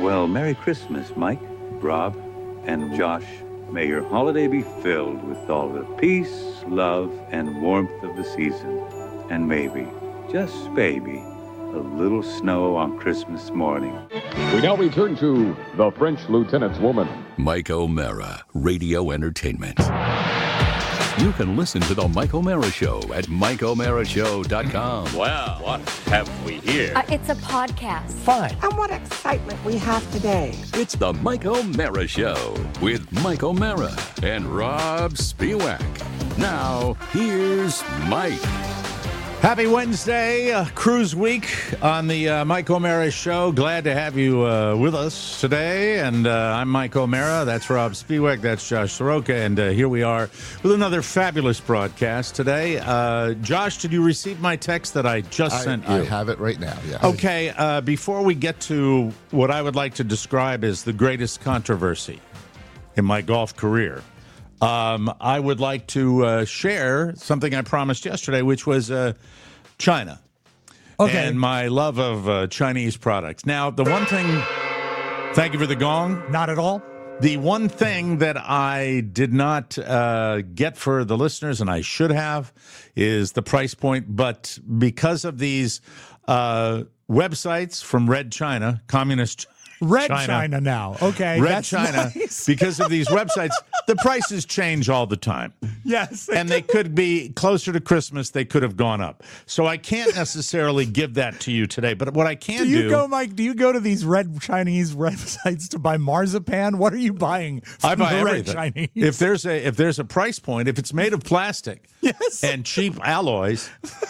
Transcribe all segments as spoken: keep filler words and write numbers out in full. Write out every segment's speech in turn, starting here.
Well, Merry Christmas, Mike, Rob, and Josh. May your holiday be filled with all the peace, love, and warmth of the season. And maybe, just maybe, a little snow on Christmas morning. We now return to The French Lieutenant's Woman. Mike O'Mara, Radio Entertainment. You can listen to The Mike O'Mara Show at mike o'mara show dot com. Well, what have we here? Uh, it's a podcast. Fine. And what excitement we have today. It's The Mike O'Mara Show with Mike O'Mara and Rob Spiewak. Now, here's Mike. Happy Wednesday, uh, cruise week on the uh, Mike O'Mara Show. Glad to have you uh, with us today. And uh, I'm Mike O'Mara. That's Rob Spiewak. That's Josh Soroka. And uh, here we are with another fabulous broadcast today. Uh, Josh, did you receive my text that I just I, sent you? I have it right now, yes. Okay, uh, before we get to what I would like to describe as the greatest controversy in my golf career, Um, I would like to uh, share something I promised yesterday, which was uh, China. Okay. And my love of uh, Chinese products. Now, the one thing, thank you for the gong. Not at all. The one thing that I did not uh, get for the listeners, and I should have, is the price point. But because of these uh, websites from Red China, Communist Red China, China now. Okay. Red that's China, nice. because of these websites, the prices change all the time. Yes. And they could be closer to Christmas, they could have gone up. So I can't necessarily give that to you today. But what I can do you do, go, Mike? Do you go to these red Chinese websites to buy marzipan? What are you buying? From I buy the everything. Red Chinese? If there's a if there's a price point, if it's made of plastic, yes, and cheap alloys,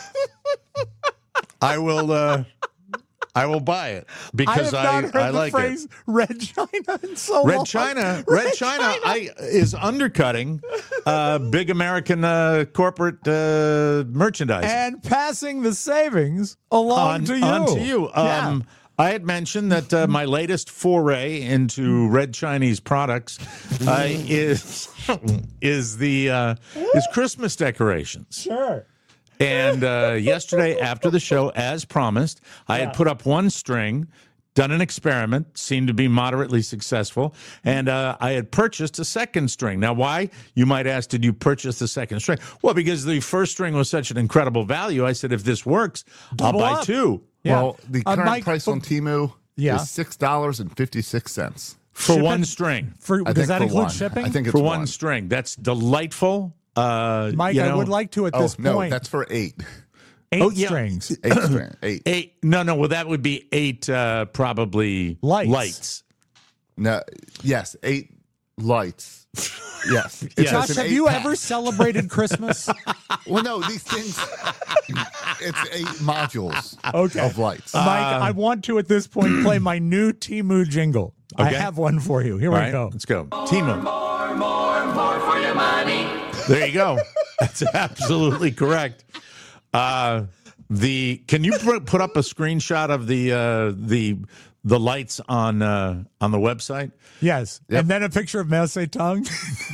I will. Uh, I will buy it because I, have I, not heard I the like phrase it. Red China in so Red long. China, Red, Red China, China. I, is undercutting uh, big American uh, corporate uh, merchandise and passing the savings along on, to you. on to you. Yeah. Um, I had mentioned that uh, my latest foray into Red Chinese products uh, is is the uh, is Christmas decorations. Sure. And uh, yesterday, after the show, as promised, I had put up one string, done an experiment, seemed to be moderately successful, and uh, I had purchased a second string. Now, why? You might ask, did you purchase the second string? Well, because the first string was such an incredible value, I said, if this works, Double I'll buy up. two. Yeah. Well, the Uh, current Mike, price on Temu Yeah. is six dollars and fifty-six cents. For Ship one it? string. For, I does think that for include one. shipping? I think it's For one one. string. That's delightful. Uh, Mike, you I know, would like to at Oh, this no, point. that's for eight. eight Oh, yeah. strings. Eight string. Eight. Eight. No, no. Well, that would be eight, uh, probably Lights. lights. No, yes, eight lights. Yes. It Yes. says Josh, an have eight you pack. ever celebrated Christmas? Well, no, these things, it's eight modules Okay. of lights. Mike, I want to at this point play my new Temu jingle. I Okay. have one for you. Here All we right, go. let's go. Timo. More, more, more for your money. There you go. That's absolutely correct. Uh, the can you put, put up a screenshot of the uh, the the lights on uh, on the website? Yes. Yep. And then a picture of Mao Zedong.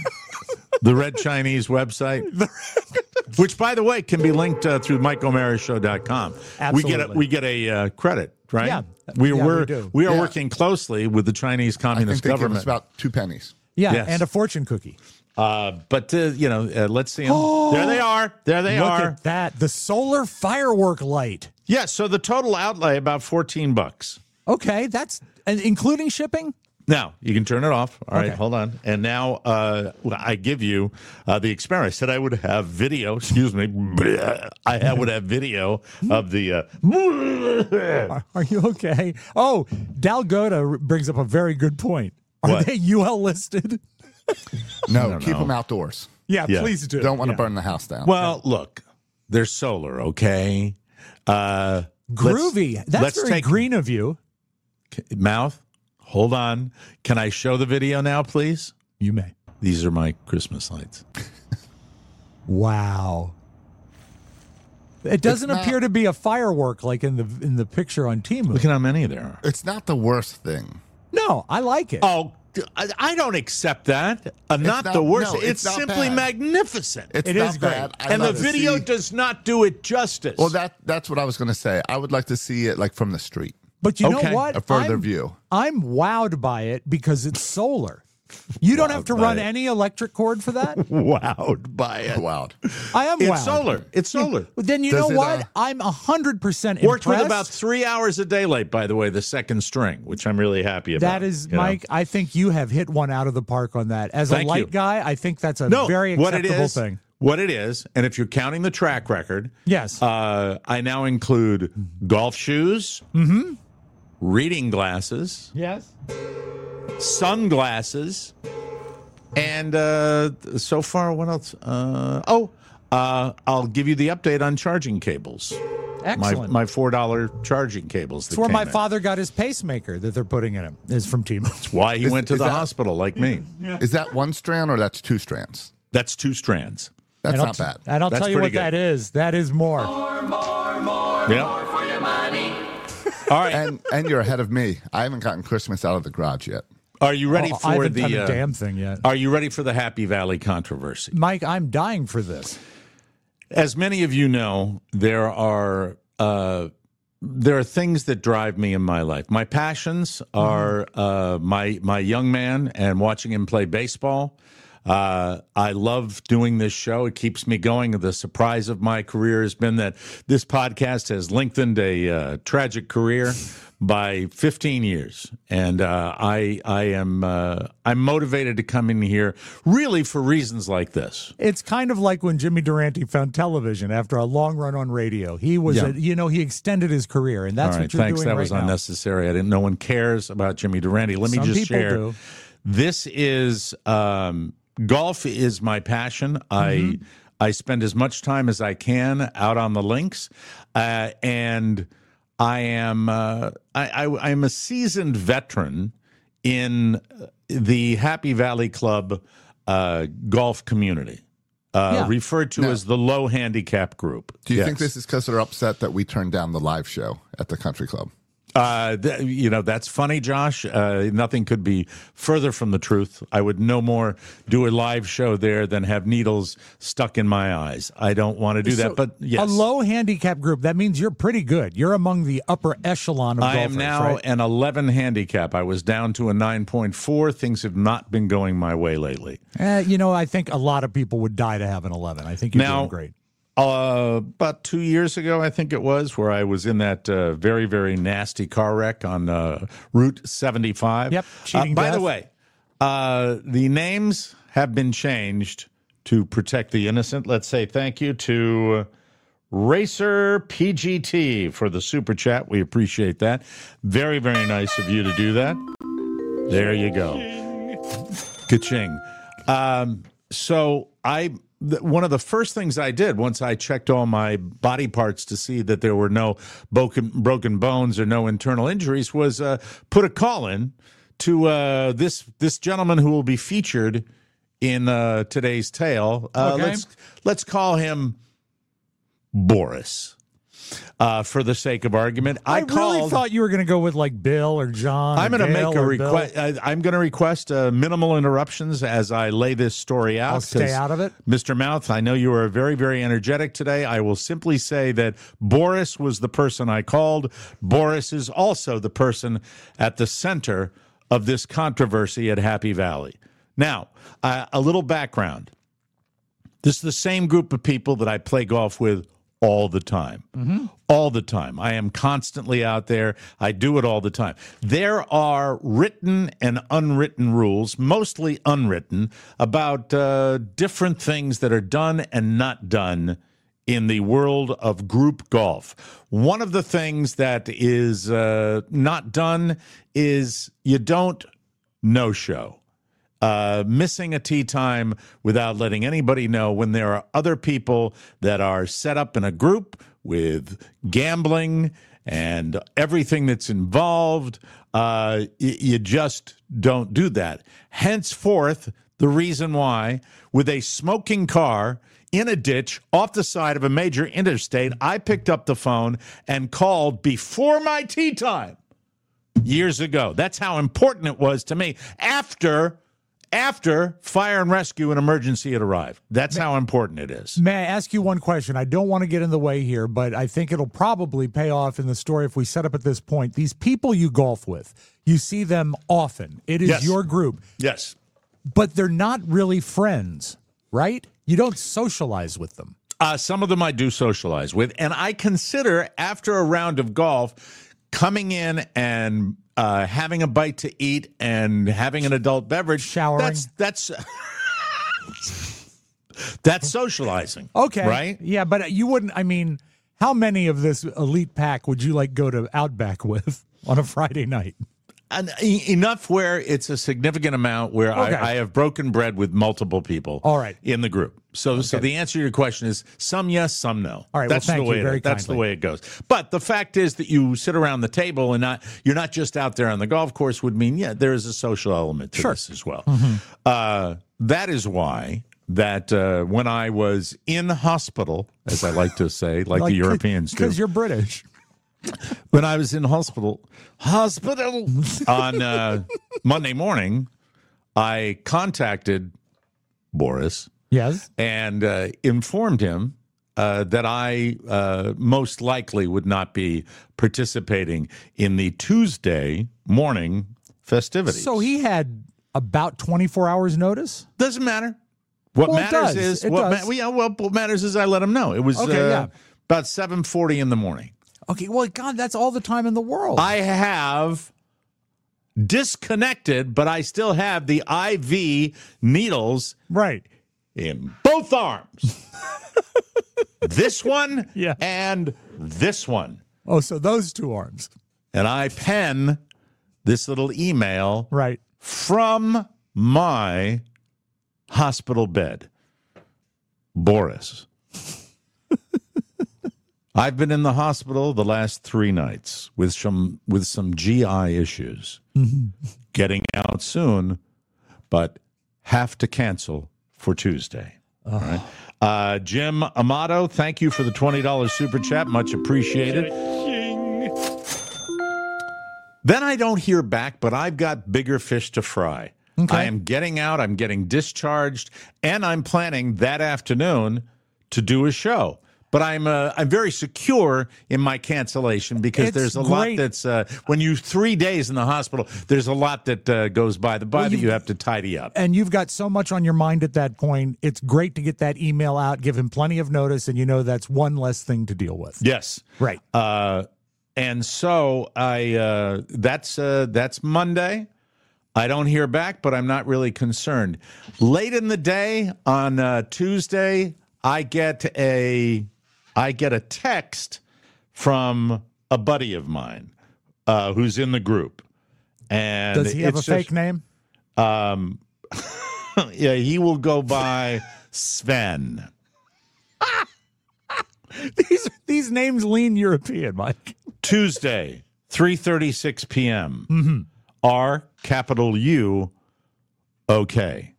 The Red Chinese website, which, by the way, can be linked uh, through mike o'mara show dot com. We get a, Absolutely. we get a uh, credit, right? Yeah. we Yeah, we're, we do. we are Yeah. working closely with the Chinese I think Communist they give government. us about two pennies. Yeah, Yes. and a fortune cookie. Uh, but, uh, you know, uh, let's see them. There they are. There they Look are. at that. The solar firework light. Yeah, so the total outlay, about fourteen bucks. Okay, that's and including shipping? Now, you can turn it off. All right, Okay. hold on. And now uh, I give you uh, the experiment. I said I would have video, excuse me. I would have video of the... Uh, Are, are you okay? Oh, Dalgota brings up a very good point. Are What? they U L listed? No, don't keep know. them outdoors. Yeah, Yeah. please do. Don't want to Yeah. burn the house down. well, look, they're solar, okay? Uh, Groovy. let's- That's let's very take- green of you. Mouth, hold on. Can I show the video now, please? You may. These are my Christmas lights. Wow. It doesn't not- appear to be a firework like in the in the picture on Temu. Look at how many there are. It's not the worst thing. No, I like it. Oh, I I don't accept that. Uh, not, not- the worst. no, it's it's not simply bad. magnificent. It's It not is great. bad. I'd and the like to video see- does not do it justice. Well, that that's what I was going to say. I would like to see it like from the street. But you Okay. know what? A further I'm, view. I'm wowed by it because it's solar. You don't have to by run it. any electric cord for that? Wowed by it. Wow. I am It's wowed. solar. It's solar. Well, then you Does know it, what? uh, I'm one hundred percent Worked impressed. with about three hours of daylight, by the way, the second string, which I'm really happy about. That is, you know? Mike, I think you have hit one out of the park on that. As Thank a light you. guy, I think that's a No, very what it acceptable is, thing. What it is, and if you're counting the track record, Yes. uh, I now include golf shoes, Mm-hmm. reading glasses, Yes. sunglasses, and uh, so far, what else? Uh, oh, uh, I'll give you the update on charging cables. My, Excellent. my four dollar charging cables. That's where my father got his pacemaker that they're putting in him, is from T-Mobile. Why he Is- went to is the that- hospital like me. Is that one strand or that's two strands? That's two strands. That's And I'll not t- bad. And I'll That's tell you pretty what good. that is. That is more. More, more, more, Yeah. more for your money. All right. And and you're ahead of me. I haven't gotten Christmas out of the garage yet. Are you ready Oh, for I haven't the done a uh, damn thing yet. Are you ready for the Happy Valley controversy? Mike, I'm dying for this. As many of you know, there are uh, there are things that drive me in my life. My passions are uh, my my young man and watching him play baseball. Uh, I love doing this show. It keeps me going. The surprise of my career has been that this podcast has lengthened a uh, tragic career by fifteen years, and uh, I I am uh, I'm motivated to come in here really for reasons like this. It's kind of like when Jimmy Durante found television after a long run on radio. He was, Yeah. a, you know, he extended his career, and that's All right, what you're thanks. doing That right was now. unnecessary. I didn't. No one cares about Jimmy Durante. Let me Some just people share. do. This is um, golf is my passion. I I spend as much time as I can out on the links, uh, and I am uh, I, I I'm a seasoned veteran in the Happy Valley Club uh, golf community, uh, Yeah. referred to Now- as the low handicap group. Do you Yes. think this is because they're upset that we turned down the live show at the country club? Uh, th- you know, that's funny, Josh. Uh, nothing could be further from the truth. I would no more do a live show there than have needles stuck in my eyes. I don't want to do So, that, but yes. a low handicap group, that means you're pretty good. You're among the upper echelon of I golfers, am now right? an eleven handicap. I was down to a nine point four. Things have not been going my way lately. Eh, you know, I think a lot of people would die to have an eleven. I think you're Now- doing great. Uh, about two years ago, I think it was, where I was in that uh, very, very nasty car wreck on uh, Route seventy-five. Yep, cheating Uh, by the death. way, uh, the names have been changed to protect the innocent. Let's say thank you to Racer P G T for the super chat. We appreciate that. Very, very nice of you to do that. There you go. Ka-ching. Um, so I, th- one of the first things I did once I checked all my body parts to see that there were no broken, broken bones or no internal injuries was uh, put a call in to uh, this this gentleman who will be featured in uh, today's tale. Uh, Okay. Let's let's call him Boris. Uh, for the sake of argument, I, I, called. really thought you were going to go with like Bill or John. I'm going to make a request. I'm going to request uh, minimal interruptions as I lay this story out. I'll stay 'cause, out of it. Mister Mouth, I know you are very, very energetic today. I will simply say that Boris was the person I called. Boris is also the person at the center of this controversy at Happy Valley. Now, uh, a little background. This is the same group of people that I play golf with all the time. Mm-hmm. All the time. I am constantly out there. I do it all the time. There are written and unwritten rules, mostly unwritten, about uh, different things that are done and not done in the world of group golf. One of the things that is uh, not done is you don't no-show. Uh, missing a tee time without letting anybody know when there are other people that are set up in a group with gambling and everything that's involved. Uh, y- you just don't do that. Henceforth, the reason why, with a smoking car in a ditch off the side of a major interstate, I picked up the phone and called before my tee time years ago. That's how important it was to me. After after fire and rescue and emergency had arrived. That's how important it is. May I ask you one question? I don't want to get in the way here, but I think it'll probably pay off in the story if we set up at this point. These people you golf with, you see them often. It is Yes. your group. Yes. But they're not really friends, right? You don't socialize with them. Uh, some of them I do socialize with, and I consider after a round of golf, coming in and uh, having a bite to eat and having an adult beverage, Showering. That's that's that's socializing. Okay. Right? Yeah, but you wouldn't, I mean, how many of this elite pack would you like go to Outback with on a Friday night? And e- enough where it's a significant amount where Okay. I, I have broken bread with multiple people. All right. In the group. So, so the answer to your question is some yes, some no. All right, well, That's thank the you way it very is. That's the kindly. way it goes. But the fact is that you sit around the table and not you're not just out there on the golf course would mean yeah there is a social element to Sure. this as well. Uh, that is why that uh, when I was in hospital, as I like to say, like, the Europeans do, Because you're British. when I was in hospital, hospital on uh, Monday morning, I contacted Boris Yes. and uh, informed him uh, that I uh, most likely would not be participating in the Tuesday morning festivities. So he had about twenty-four hours notice? doesn't matter. What Well, it matters does. is It what, does. ma- yeah, well, what matters is I let him know. It was Okay, uh, yeah. about seven forty in the morning. Okay, well, God, that's all the time in the world. I have disconnected, but I still have the I V needles right. in both arms. This one Yeah. and this one. Oh, so those two arms. And I pen this little email Right. from my hospital bed. Boris. I've been in the hospital the last three nights with some with some G I issues. Getting out soon, but have to cancel for Tuesday. All right. Uh, Jim Amato, thank you for the twenty dollars super chat. Much appreciated. Then I don't hear back, but I've got bigger fish to fry. Okay. I am getting out, I'm getting discharged, and I'm planning that afternoon to do a show. But I'm uh, I'm very secure in my cancellation because It's there's a great. lot that's uh, when you three days in the hospital. There's a lot that uh, goes by the by Well, that you- you have to tidy up. And you've got so much on your mind at that point. It's great to get that email out, give him plenty of notice, and you know that's one less thing to deal with. Yes, Right. Uh, and so I uh, that's uh, that's Monday. I don't hear back, but I'm not really concerned. Late in the day on uh, Tuesday, I get a I get a text from a buddy of mine uh, who's in the group, and Does he have a it's fake just- name? Um, yeah, he will go by Sven. These these names lean European, Mike. Tuesday, three thirty-six p.m. Mm-hmm. R, capital U, okay.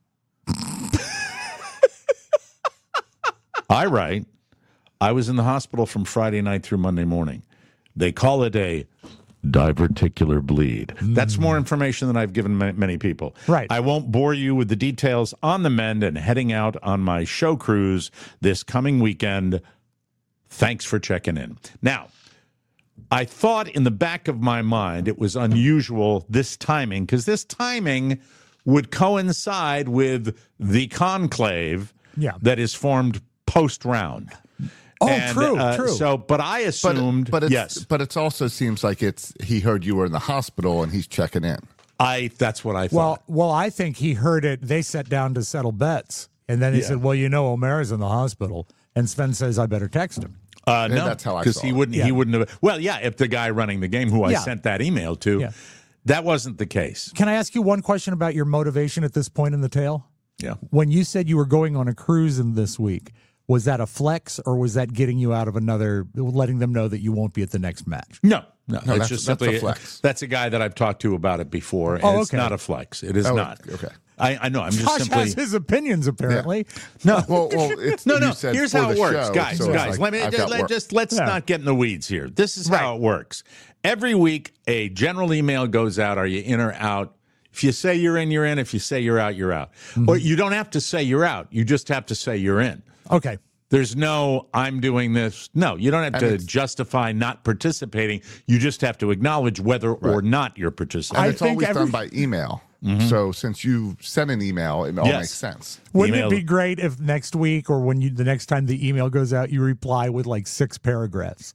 I write, I was in the hospital from Friday night through Monday morning. They call it a diverticular bleed. That's more information than I've given ma- many people. Right. I won't bore you with the details on the mend and heading out on my show cruise this coming weekend. Thanks for checking in. Now, I thought in the back of my mind it was unusual, this timing, because this timing would coincide with the conclave Yeah. that is formed post-round. Oh, And, true, uh, true. So, but I But, assumed, but, it's, yes, but it also seems like it's he heard you were in the hospital and he's checking in. I that's what I well, thought. well, I think he heard it. They sat down to settle bets, and then he Yeah. said, "Well, you know, O'Mara's in the hospital," and Sven says, "I better text him." Uh, And no, that's how I because saw he it. wouldn't. Yeah. He wouldn't have. Well, yeah, if the guy running the game, who I Yeah. sent that email to, Yeah. that wasn't the case. Can I ask you one question about your motivation at this point in the tale? Yeah. When you said you were going on a cruise in this week, was that a flex or was that getting you out of another, letting them know that you won't be at the next match? No, no, No, it's that's- just that's a simply flex. that's a guy that I've talked to about it before. And Oh, It's okay. not a flex. It is Oh, not. okay. I, I know. I'm just Josh simply. has his opinions, apparently. No, Well, well, it's, no, you no. said Here's for how the it works, show, guys. so it's guys, like, let me I've just, got let, work. just let's Yeah. not get in the weeds here. This is how it works. Every week, a general email goes out. Are you in or out? If you say you're in, you're in. If you say you're out, you're out. Mm-hmm. Or you don't have to say you're out. You just have to say you're in. Okay. There's no, I'm doing this. No, you don't have And to it's- justify not participating. You just have to acknowledge whether or Right. not you're And participating. I it's think always every- done by email. So since you sent an email, it all Yes. makes sense. Wouldn't Email- it be great if next week or when you the next time the email goes out, you reply with like six paragraphs?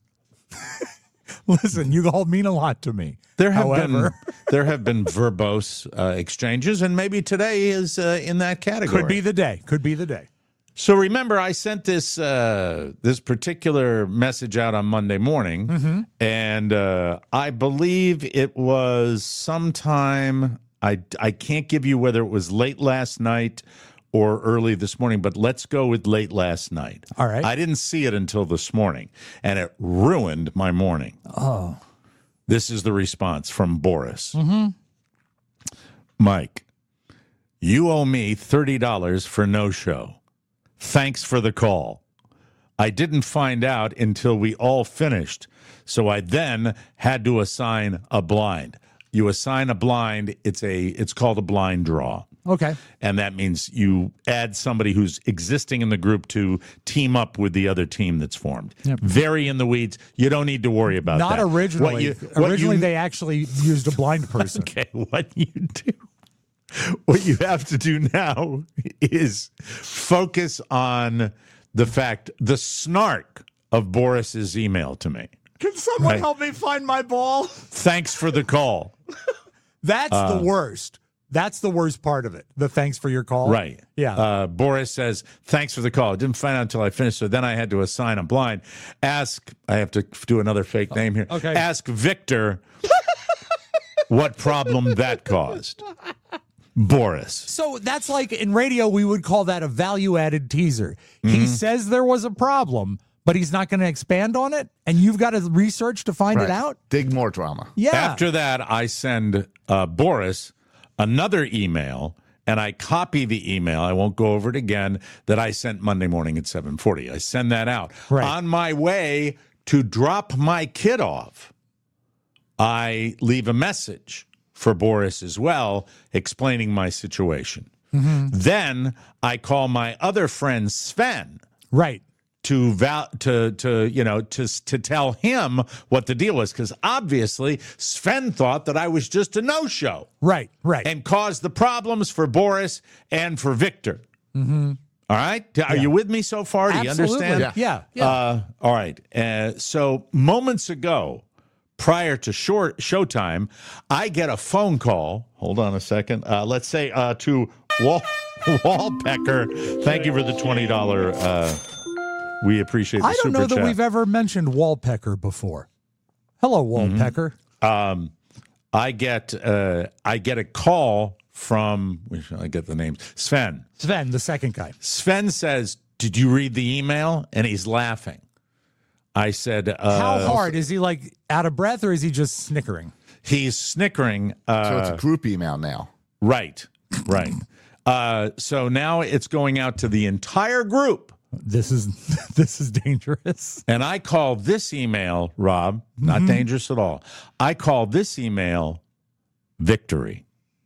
Listen, you all mean a lot to me. There have However, been there have been verbose uh, exchanges, and maybe today is uh, in that category. could be the day. Could be the day. So remember, I sent this uh, this particular message out on Monday morning, Mm-hmm. and uh, I believe it was sometime. I I can't give you whether it was late last night or early this morning, but let's go with late last night. All right. I didn't see it until this morning, and it ruined my morning. Oh. This is the response from Boris. Mm-hmm. Mike, you owe me thirty dollars for no show. Thanks for the call. I didn't find out until we all finished, so I then had to assign a blind. You assign a blind, it's a it's called a blind draw. Okay. And that means you add somebody who's existing in the group to team up with the other team that's formed. Yep. Very in the weeds. You don't need to worry about Not that. originally. What you- what originally, you- they actually used a blind person. Okay, what you do, what you have to do now is focus on the fact, the snark of Boris's email to me. Can someone Right. help me find my ball? Thanks for the call. That's Uh, the worst. That's the worst part of it. The thanks for your call. Right. Yeah. Uh, Boris says, thanks for the call. I didn't find out until I finished, so then I had to assign a blind. Ask, I have to do another fake name here. Okay. Ask Victor what problem that caused. Boris. So that's like in radio, we would call that a value added teaser. Mm-hmm. He says there was a problem, but he's not going to expand on it. And you've got to research to find Right. it out. Dig more drama. Yeah. After that, I send uh, Boris another email, and I copy the email. I won't go over it again, that I sent Monday morning at seven forty. I send that out. Right. On my way to drop my kid off, I leave a message for Boris as well, explaining my situation. Mm-hmm. Then I call my other friend Sven Right. to val- to to you know to to tell him what the deal was, because obviously Sven thought that I was just a no-show Right. Right. and caused the problems for Boris and for Victor. Mm-hmm. All right, are Yeah. you with me so far? Do you Absolutely. understand? Yeah. Yeah. Uh, all right. Uh, so moments ago, prior to short showtime, I get a phone call. Hold on a second. Uh, let's say uh, to Wal- Wallpecker. Thank you for the twenty dollars. Uh, we appreciate the I don't super know that chat. we've ever mentioned Wallpecker before. Hello, Wallpecker. Um, I get uh, I get a call from, where shall I get the names? Sven. Sven, the second guy. Sven says, "Did you read the email?" And he's laughing. I said, uh, How hard? Is he like out of breath or is he just snickering? He's snickering. Uh, So it's a group email now. Right, right. Uh, so now it's going out to the entire group. This is this is dangerous. And I call this email, Rob, not Mm-hmm. dangerous at all. I call this email victory.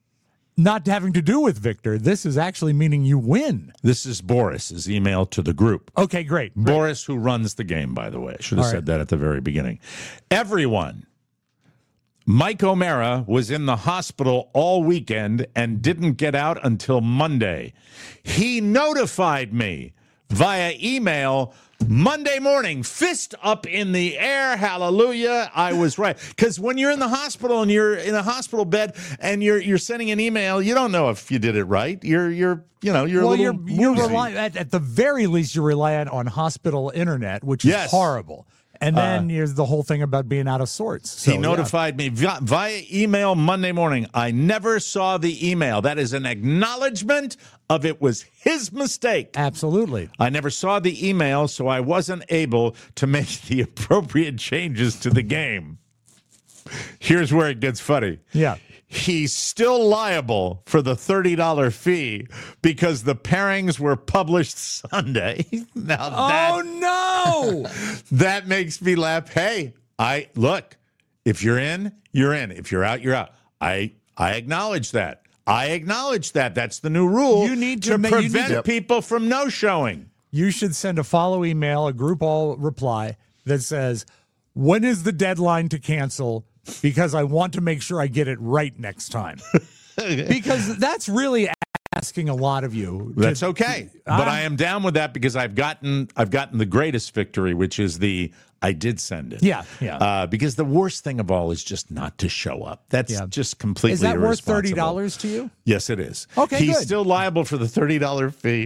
Not having to do with Victor. This is actually meaning you win. This is Boris's email to the group. Okay, great. Boris, who runs the game, by the way. I should have All said right. that at the very beginning. Everyone. Mike O'Mara was in the hospital all weekend and didn't get out until Monday. He notified me via email Monday morning, fist up in the air. Hallelujah. I was right. Because when you're in the hospital and you're in a hospital bed and you're you're sending an email, you don't know if you did it right. You're you're you know, you're well, a you're little you're woozy. relying at, at the very least you're reliant on hospital internet, which Yes. is horrible. And then there's the whole thing about being out of sorts. So, He notified me via, via email Monday morning. I never saw the email. That is an acknowledgement of it was his mistake. yeah, absolutely. I never saw the email, so I wasn't able to make the appropriate changes to the game. Here's where it gets funny. Yeah. He's still liable for the thirty dollars fee because the pairings were published Sunday. Now that, Oh no! that makes me laugh. Hey, I look, if you're in, you're in. If you're out, you're out. I I acknowledge that. I acknowledge that. That's the new rule. You need to to ma- you need prevent to- people from no-showing. You should send a follow email, a group all reply that says, when is the deadline to cancel? Because I want to make sure I get it right next time. Because that's really asking a lot of you. to- That's okay. But Uh, I am down with that because I've gotten I've gotten the greatest victory, which is the I did send it. Yeah, yeah. Uh, because the worst thing of all is just not to show up. That's Yeah. just completely Is that worth irresponsible. thirty dollars to you? Yes, it is. Okay, He's good. still liable for the thirty dollars fee.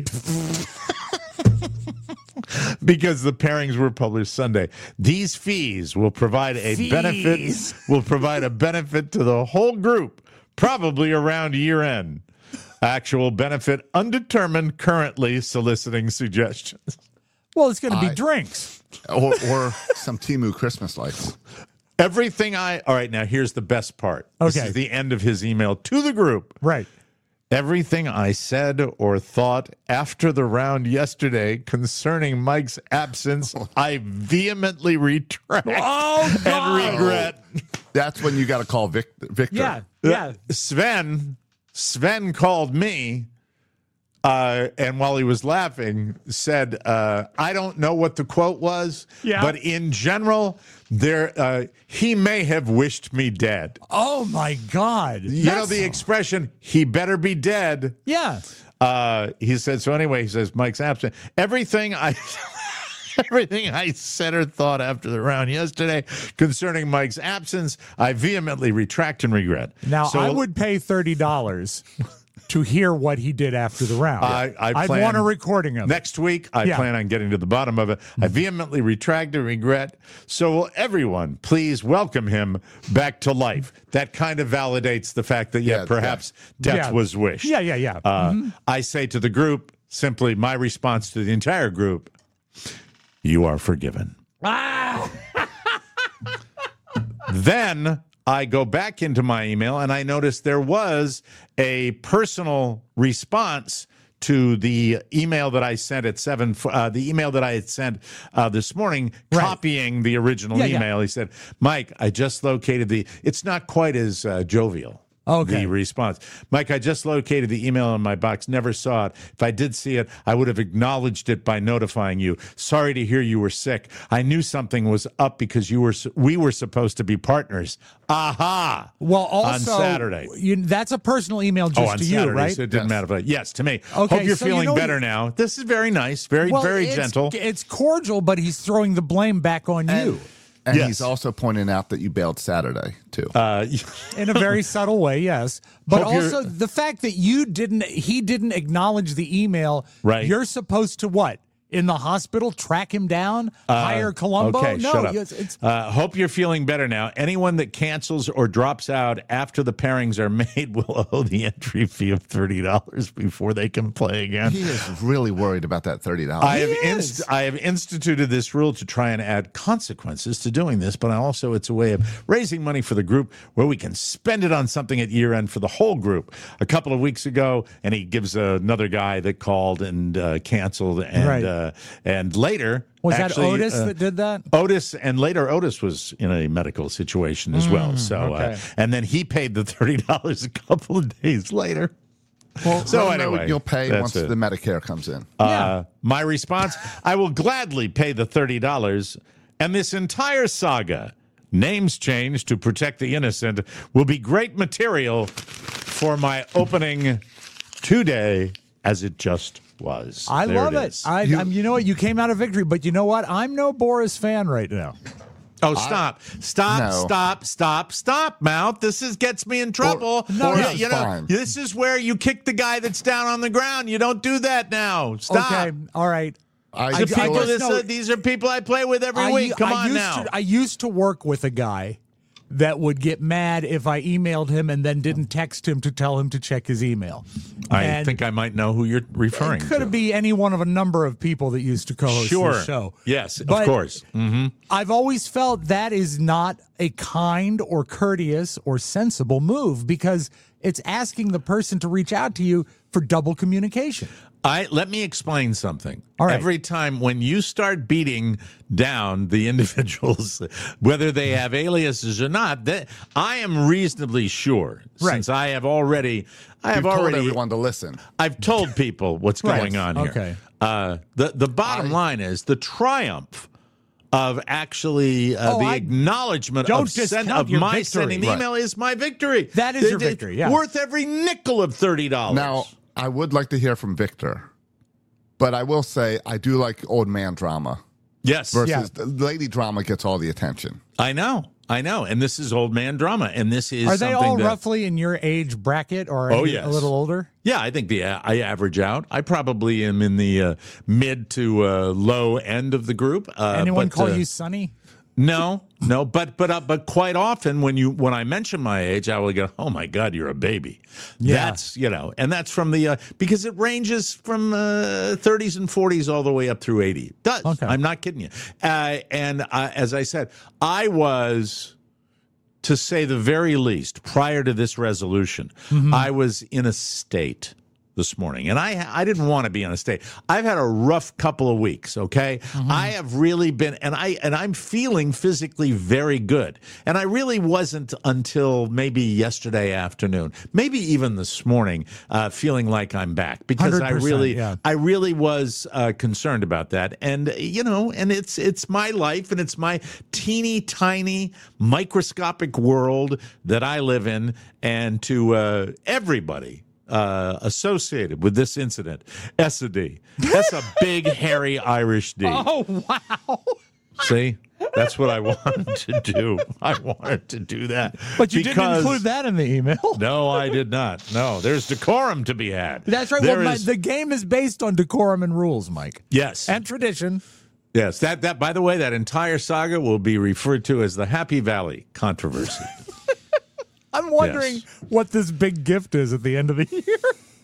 Because the pairings were published Sunday. These fees will provide a Fees. benefit will provide a benefit to the whole group, probably around year end. Actual benefit undetermined, currently soliciting suggestions. Well, it's going to be I- drinks. or, or some Temu Christmas lights. Everything I all right, now here's the best part. This Okay. is the end of his email to the group. Right. Everything I said or thought after the round yesterday concerning Mike's absence, I vehemently retract Oh, and God. regret. That's when you got to call Vic, Victor. Yeah, yeah. Sven, Sven called me, uh, and while he was laughing, said, uh, "I don't know what the quote was, Yeah. but in general, there uh, he may have wished me dead." Oh, my God. You know the expression, "He better be dead." Yeah. Uh, he said, so anyway, he says, Mike's absent. Everything I everything I said or thought after the round yesterday concerning Mike's absence, I vehemently retract and regret. Now, So I would pay thirty dollars to hear what he did after the round. I, I I'd plan, want a recording of it. next week. I Yeah. plan on getting to the bottom of it. I vehemently retract and regret. So will everyone please welcome him back to life. That kind of validates the fact that, yeah, Yeah, perhaps death Yeah. was wished. Yeah, yeah, yeah. Uh, I say to the group, simply my response to the entire group, you are forgiven. Ah! Then I go back into my email and I notice there was a personal response to the email that I sent at seven, uh, the email that I had sent uh, this morning, Right. copying the original Yeah, yeah. email. He said, Mike, I just located the, it's not quite as uh, jovial. Okay. The response. Mike, I just located the email in my box, never saw it. If I did see it, I would have acknowledged it by notifying you. Sorry to hear you were sick. I knew something was up because you were we were supposed to be partners. Aha. Well, also, on Saturday. You, that's a personal email just Oh, on to Saturday, you, right? so it didn't Yes. matter. But yes, to me. Okay, Hope you're so you feeling know better you- now. This is very nice, very, Well, very it's, gentle. It's cordial, but he's throwing the blame back on you And Yes. he's also pointing out that you bailed Saturday, too. Uh, in a very subtle way, yes. But Hope you're- also the fact that you didn't, he didn't acknowledge the email. Right. You're supposed to what? In the hospital, track him down, hire Columbo? Okay, no, shut up. It's, it's, uh, hope you're feeling better now. Anyone that cancels or drops out after the pairings are made will owe the entry fee of thirty dollars before they can play again. He is really worried about that thirty dollars. I have He inst- is. I have instituted this rule to try and add consequences to doing this, but also it's a way of raising money for the group where we can spend it on something at year end for the whole group. A couple of weeks ago, and he gives another guy that called and uh, canceled, and Right. uh, and later was actually, that Otis uh, that did that? Otis, and later Otis was in a medical situation as well. So, Mm, okay. uh, and then he paid the thirty dollars a couple of days later. Well, So let him know anyway, you'll pay that's once it. the Medicare comes in. Uh, my response, I will gladly pay the thirty dollars, and this entire saga, names changed to protect the innocent, will be great material for my opening today, as it just was. I There love it it. is. I, you, I'm, you know what? You came out of victory, but you know what? I'm no Boris fan right now. Oh, stop. Stop, No. stop, stop, stop, Mouth. This is gets me in trouble. no, You- no. you know, Fine. this is where you kick the guy that's down on the ground. You don't do that now. Stop. Okay, all right. I, The I people, just this, know- uh, these are people I play with every I, week. Come I on used now. To, I used to work with a guy that would get mad if I emailed him and then didn't text him to tell him to check his email. I And think I might know who you're referring it could to. be any one of a number of people that used to co-host Sure. this show. Yes, of But course. Mm-hmm. I've always felt that is not a kind or courteous or sensible move because it's asking the person to reach out to you for double communication. I let me explain something. All right. Every time when you start beating down the individuals, whether they have aliases or not, that I am reasonably sure, Right. since I have already, I have You've told already, everyone to listen. I've told people what's Right. going on here. Okay. Uh, the the bottom I- line is the triumph of actually uh, Oh, the I- acknowledgement don't of, send, discount of your my victory. sending the Right. email is my victory. That is It- your it- victory, yeah. Worth every nickel of thirty dollars. Now, I would like to hear from Victor, but I will say I do like old man drama yes. versus Yeah. the lady drama gets all the attention. I know, I know, and this is old man drama, and this is Are they something all that, roughly in your age bracket or Oh, any- yes. a little older? Yeah, I think the I average out. I probably am in the uh, mid to uh, low end of the group. Uh, Anyone but, call uh, you Sonny? No, no, but but uh, but quite often when you when I mention my age, I will go, "Oh my God, you're a baby." Yeah. That's you know, and that's from the uh, because it ranges from uh, thirties and forties all the way up through eighty. It does. Okay. I'm not kidding you. Uh, and uh, as I said, I was, to say the very least, prior to this resolution, I was in a state this morning, and I I didn't want to be in a state. I've had a rough couple of weeks. Okay, I have really been, and I and I'm feeling physically very good, and I really wasn't until maybe yesterday afternoon, maybe even this morning, uh, feeling like I'm back because I one hundred percent, really yeah. I really was uh, concerned about that, and you know, and it's it's my life, and it's my teeny tiny microscopic world that I live in, and to uh, everybody uh, associated with this incident, S a D. That's a big, hairy Irish D. Oh, wow. See, that's what I wanted to do. I wanted to do that, But you didn't because- include that in the email. No, I did not. No, there's decorum to be had. That's right. There Well, my, is- the game is based on decorum and rules, Mike. yes, And tradition. yes. That that. By the way, that entire saga will be referred to as the Happy Valley controversy. I'm wondering Yes. what this big gift is at the end of the year.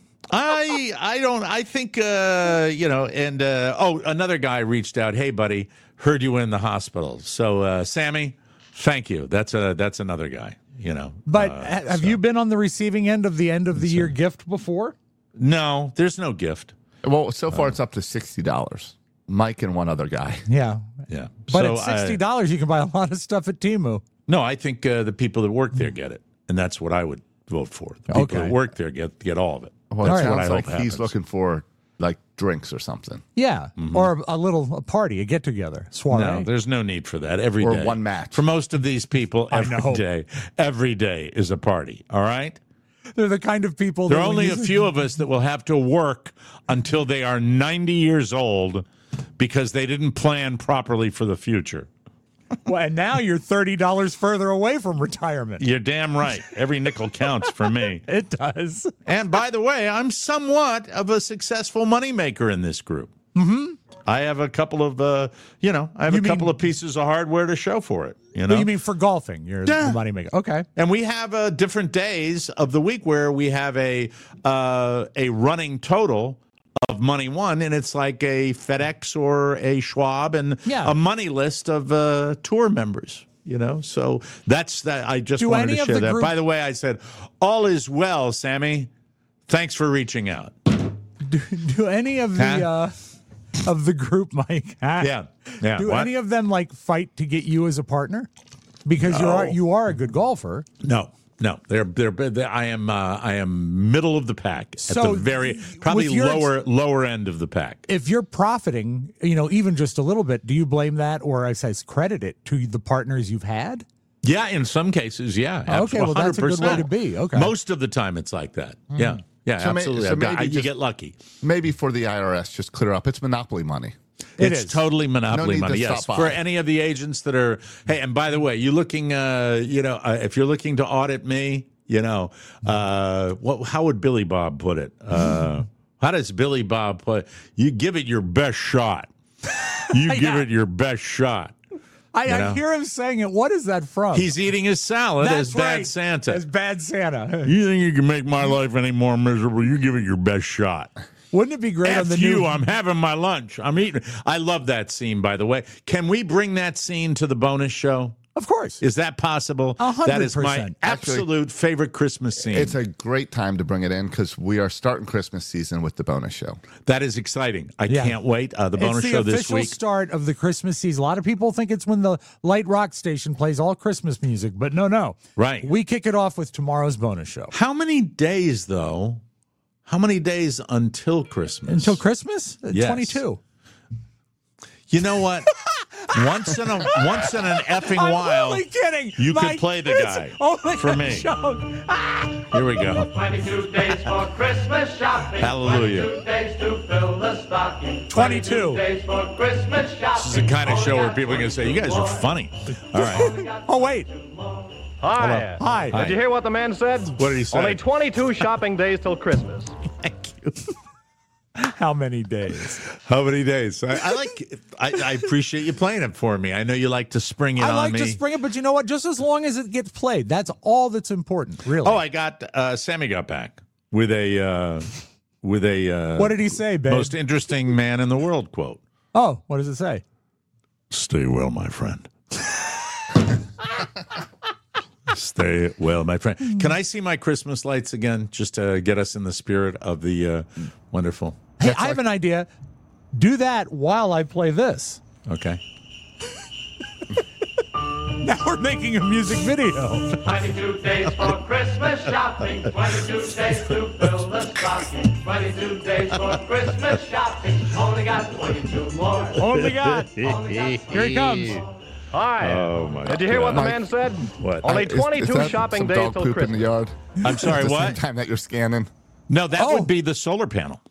I I don't. I think uh, you know. And uh, oh, another guy reached out. Hey, buddy, heard you were in the hospital. So, uh, Sammy, thank you. That's a that's another guy. You know. But Uh, ha- have so- you been on the receiving end of the end of the year gift before? No, there's no gift. Well, so far it's up to sixty dollars. Mike and one other guy. Yeah. Yeah, But So at sixty dollars, you can buy a lot of stuff at Temu. No, I think uh, the people that work there get it, and that's what I would vote for. The people Okay. that work there get get all of it. Well, That's it what I sounds hope like he's happens. looking for like drinks or something, Yeah. Or a little a party, a get together, soiree. No, there's no need for that. Every Or day. one match. For most of these people, I every know. day, every day is a party. All right. They're the kind of people There that are when only you a say- few of us that will have to work until they are ninety years old because they didn't plan properly for the future. Well, and now you're thirty dollars further away from retirement. You're damn right. Every nickel counts for me. It does. And by the way, I'm somewhat of a successful moneymaker in this group. Mm-hmm. I have a couple of, uh, you know, I have You a couple mean- of pieces of hardware to show for it. You know, Well, you mean for golfing? You're Yeah. the money maker. Okay. and we have uh, different days of the week where we have a uh, a running total of money won, and it's like a FedEx or a Schwab and Yeah. a money list of uh, tour members. You know, so that's that. I just Do wanted any to of share the that. group- By the way, I said all is well, Sammy. Thanks for reaching out. Do, do any of the Huh? uh, of the group, Mike? huh? Yeah, yeah. Do What? any of them like fight to get you as a partner? Because you are you are a good golfer. No, no, they're they're. they're I am uh, I am middle of the pack at So, the very probably with your- lower lower end of the pack. If you're profiting, you know, even just a little bit, do you blame that, or I say credit it to the partners you've had? Yeah, in some cases, yeah. Okay, well, that's a good way one hundred percent. to be. Okay. Most of the time, it's like that. Yeah, yeah, So may- absolutely. so I've got- maybe I- you just- get lucky. maybe for the I R S, just clear up. It's monopoly money. It it's is. totally monopoly need money. to Yes, stop for by. any of the agents that are. Hey, and by the way, you looking? Uh, you know, uh, if you're looking to audit me, you know, uh, what? How would Billy Bob put it? Uh, how does Billy Bob put? You give it your best shot. You give it your best shot. I, You I know? hear him saying it. What is that from? He's eating his salad That's as Bad right. Santa. As Bad Santa. You think you can make my life any more miserable? You give it your best shot. Wouldn't it be great on F the you, new? I'm having my lunch. I'm eating. I love that scene, by the way. Can we bring that scene to the bonus show? Of course. Is that possible? A hundred That is my percent. absolute Actually, favorite Christmas scene. It's a great time to bring it in because we are starting Christmas season with the bonus show. that is exciting. I Yeah. can't wait. Uh, the bonus it's the show this official week. start of the Christmas season. A lot of people think it's when the light rock station plays all Christmas music, but no, no. Right. We kick it off with tomorrow's bonus show. How many days, though? How many days until Christmas? Until Christmas? Uh, Yes. twenty-two. You know what? once in a once in an effing I'm while, only kidding. you Mike, could play the it's guy only for a me. joke. Here we go. twenty-two days for Christmas shopping. Hallelujah. twenty-two days to fill the stocking. twenty-two. days for Christmas shopping. This is the kind of show where people are going to say, "You guys are funny." All right. Oh, wait. Hi. Hi. Hi. Did you hear what the man said? What did he say? Only twenty-two shopping days till Christmas. Thank you. How many days? How many days? I, I like. I, I appreciate you playing it for me. I know you like to spring it I on like me. to spring it, but you know what? Just as long as it gets played, that's all that's important, really. Oh, I got uh, Sammy got back with a uh, with a uh, What did he say, babe? most interesting man in the world quote. Oh, what does it say? Stay well, my friend. Stay well, my friend. Can I see my Christmas lights again, just to get us in the spirit of the uh, wonderful? Hey, I have an idea. Do that while I play this. Okay. Now we're making a music video. twenty-two days for Christmas shopping. twenty-two days to fill the stocking. twenty-two days for Christmas shopping. Only got twenty-two more. Only got. Only got Here he comes. Hi. Oh, my Did you hear what the God. man said? What? Only Is- is twenty-two that shopping some days dog till poop Christmas. in the yard? I'm sorry, At the what? same time that you're scanning. No, that Oh. would be the solar panel.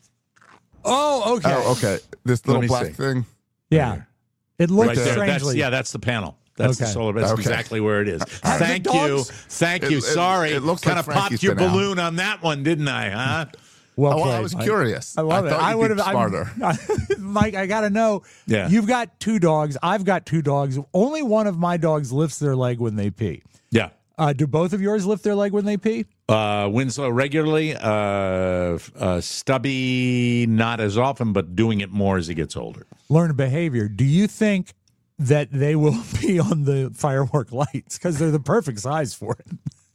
Oh, okay. Oh, okay. This little me black see. thing. Yeah. It looks Right there. That's, strangely. yeah, that's the panel. That's the Okay. solar. That's Okay. exactly where it is. Have the Thank you. dogs- Thank It- you. it- Sorry. it looks kind like of Frankie's popped your been out. balloon on that one, didn't I? Huh? Well, Oh, well, I played, was Mike. curious. I love I it. thought I you'd would be have. smarter. Mike, I got to know. Yeah. You've got two dogs. I've got two dogs. Only one of my dogs lifts their leg when they pee. Yeah. Uh, do both of yours lift their leg when they pee? Uh, Winslow regularly. Uh, uh, Stubby not as often, but doing it more as he gets older. Learn behavior. Do you think that they will be on the firework lights because they're the perfect size for it?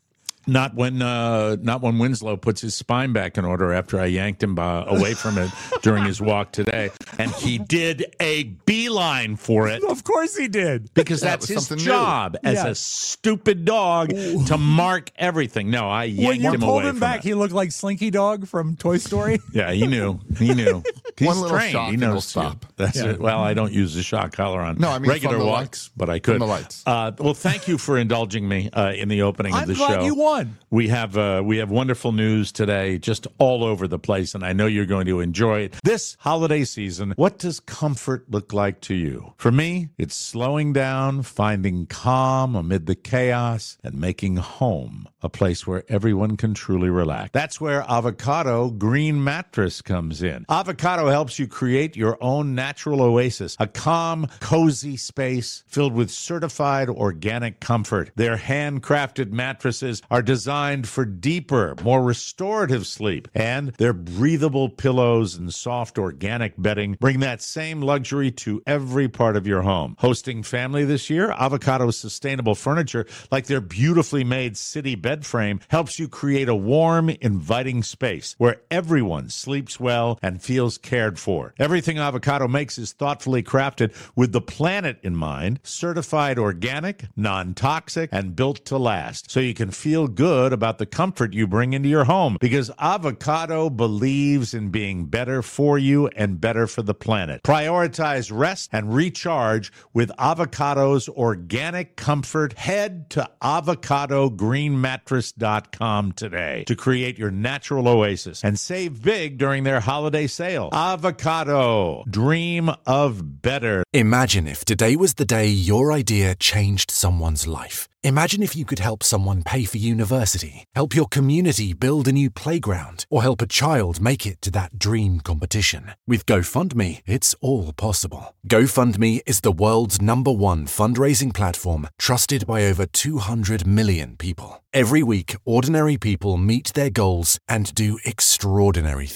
Not when, uh, not when Winslow puts his spine back in order after I yanked him uh, away from it during his walk today, and he did a beeline for it. Of course he did. Because That that's was his something new. job as Yeah. a stupid dog to mark everything. No, I yanked When you him pulled away him from back, it. he looked like Slinky Dog from Toy Story. Yeah, he knew. He knew. He's One little trained. shock he and knows he'll too. stop. That's Yeah. it. Well, I don't use the shock collar on No, I mean regular from the walks, lights. but I could. From the lights. Uh, well, thank you for indulging me uh, in the opening I'm of the glad show. you won. We have uh, we have wonderful news today, just all over the place, and I know you're going to enjoy it. This holiday season, what does comfort look like to you? For me, it's slowing down, finding calm amid the chaos, and making home a place where everyone can truly relax. That's where Avocado Green Mattress comes in. Avocado helps you create your own natural oasis, a calm, cozy space filled with certified organic comfort. Their handcrafted mattresses are designed for deeper, more restorative sleep, and their breathable pillows and soft organic bedding bring that same luxury to every part of your home. Hosting family this year, Avocado's sustainable furniture, like their beautifully made city bed frame, helps you create a warm, inviting space where everyone sleeps well and feels cared for. Everything Avocado makes is thoughtfully crafted with the planet in mind, certified organic, non-toxic, and built to last, so you can feel good about the comfort you bring into your home, because Avocado believes in being better for you and better for the planet. Prioritize rest and recharge with Avocado's organic comfort. Head to avocado green mattress dot com today to create your natural oasis and save big during their holiday sale. Avocado, dream of better. Imagine if today was the day your idea changed someone's life. Imagine if you could help someone pay for university, help your community build a new playground, or help a child make it to that dream competition. With GoFundMe, it's all possible. GoFundMe is the world's number one fundraising platform, trusted by over two hundred million people. Every week, ordinary people meet their goals and do extraordinary things.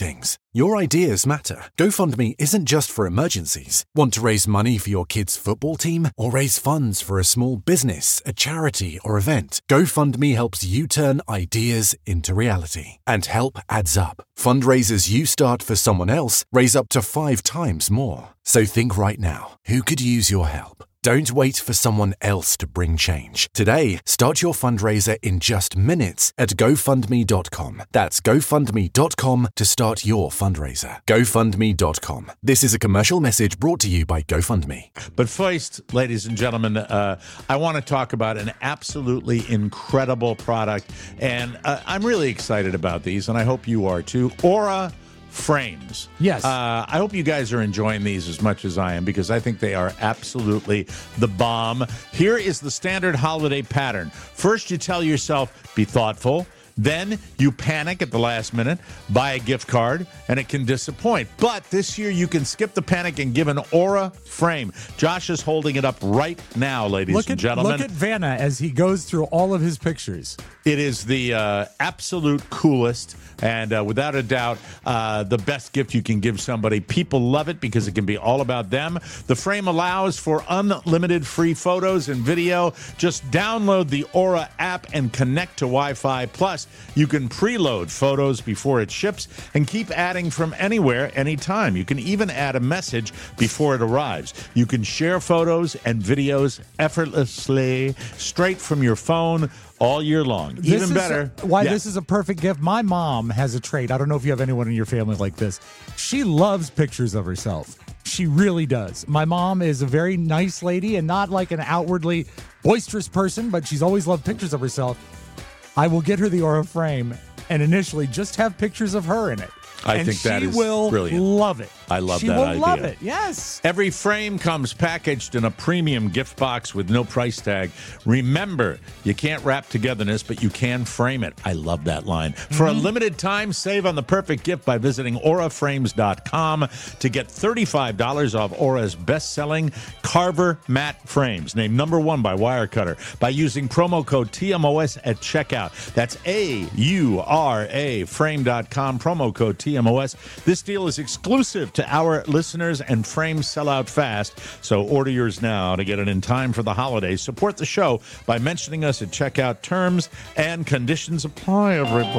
Your ideas matter. GoFundMe isn't just for emergencies. Want to raise money for your kids' football team or raise funds for a small business, a charity, or event? GoFundMe helps you turn ideas into reality. And help adds up. Fundraisers you start for someone else raise up to five times more. So think right now, who could use your help? Don't wait for someone else to bring change. Today, start your fundraiser in just minutes at GoFundMe dot com. That's GoFundMe dot com to start your fundraiser. GoFundMe dot com. This is a commercial message brought to you by GoFundMe. But first, ladies and gentlemen, uh, I want to talk about an absolutely incredible product, and uh, I'm really excited about these, and I hope you are too. Aura frames. Yes. Uh, I hope you guys are enjoying these as much as I am, because I think they are absolutely the bomb. Here is the standard holiday pattern. First, you tell yourself, be thoughtful. Then you panic at the last minute, buy a gift card, and it can disappoint. But this year, you can skip the panic and give an Aura frame. Josh is holding it up right now, ladies look and at, gentlemen. Look at Vanna as he goes through all of his pictures. It is the uh, absolute coolest and uh, without a doubt, uh, the best gift you can give somebody. People love it because it can be all about them. The frame allows for unlimited free photos and video. Just download the Aura app and connect to Wi-Fi. Plus, you can preload photos before it ships and keep adding from anywhere, anytime. You can even add a message before it arrives. You can share photos and videos effortlessly straight from your phone all year long. This Even is better. A, why yeah. this is a perfect gift. My mom has a trait. I don't know if you have anyone in your family like this. She loves pictures of herself. She really does. My mom is a very nice lady and not like an outwardly boisterous person, but she's always loved pictures of herself. I will get her the Aura frame and initially just have pictures of her in it. I and think that is she will brilliant. love it. I love she that will idea. love it. Yes. Every frame comes packaged in a premium gift box with no price tag. Remember, you can't wrap togetherness, but you can frame it. I love that line. For Mm-hmm. a limited time, save on the perfect gift by visiting aura frames dot com to get thirty-five dollars off Aura's best-selling Carver matte frames, named number one by Wirecutter, by using promo code T M O S at checkout. That's A U R A frame dot com, promo code T M O S. This deal is exclusive to our listeners, and frames sell out fast, so order yours now to get it in time for the holidays. Support the show by mentioning us at checkout. Terms and conditions apply, everybody.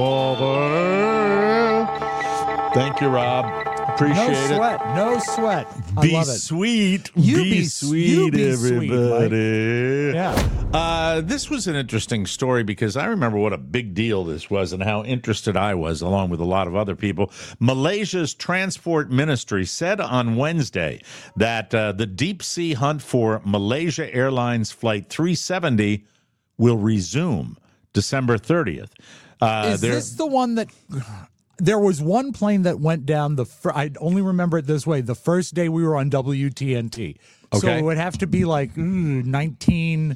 Thank you, Rob. Appreciate no it. sweat. No sweat. I Be love it. sweet. You be, be- sweet, you be sweet, everybody. Yeah. Uh, this was an interesting story because I remember what a big deal this was and how interested I was, along with a lot of other people. Malaysia's transport ministry said on Wednesday that uh, the deep sea hunt for Malaysia Airlines Flight three seventy will resume December thirtieth. Uh, Is there- this the one that... There was one plane that went down the. Fir- I only remember it this way: the first day we were on W T N T. So Okay. it would have to be like mm, nineteen,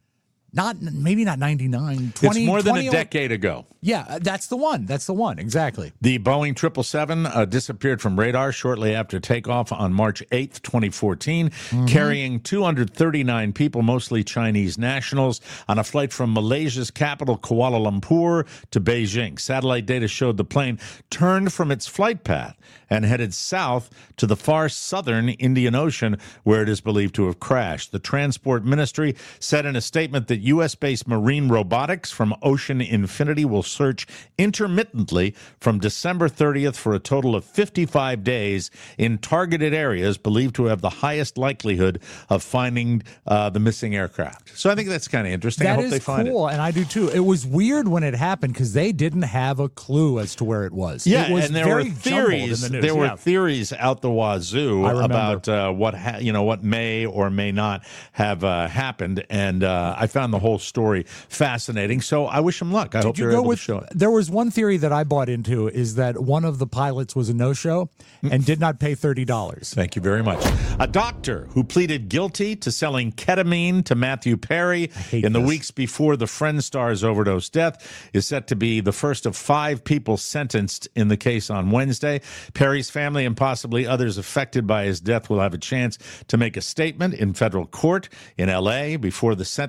not maybe not ninety-nine. It's twenty, more than twenty a decade ago. Yeah, that's the one. That's the one. Exactly. The Boeing triple seven uh, disappeared from radar shortly after takeoff on March eighth, twenty fourteen, Mm-hmm. carrying two hundred thirty-nine people, mostly Chinese nationals, on a flight from Malaysia's capital, Kuala Lumpur, to Beijing. Satellite data showed the plane turned from its flight path and headed south to the far southern Indian Ocean, where it is believed to have crashed. The Transport Ministry said in a statement that U S-based marine robotics from Ocean Infinity will search intermittently from December thirtieth for a total of fifty-five days in targeted areas believed to have the highest likelihood of finding uh, the missing aircraft. So I think that's kind of interesting. I That hope is they find cool, it. and I do too. It was weird when it happened because they didn't have a clue as to where it was. Yeah, it was and there were very jumbled in theories. the news. There were Yeah. theories out the wazoo I remember. about uh, what ha- you know what may or may not have uh, happened, and uh, I found the whole story fascinating. So I wish them luck. I hope Did you they're go able with? to show it. There was one theory that I bought into is that one of the pilots was a no-show and did not pay thirty dollars. Thank you very much. A doctor who pleaded guilty to selling ketamine to Matthew Perry hate in the this. weeks before the Friend star's overdose death is set to be the first of five people sentenced in the case on Wednesday. Perry's family and possibly others affected by his death will have a chance to make a statement in federal court in L A before the sentencing of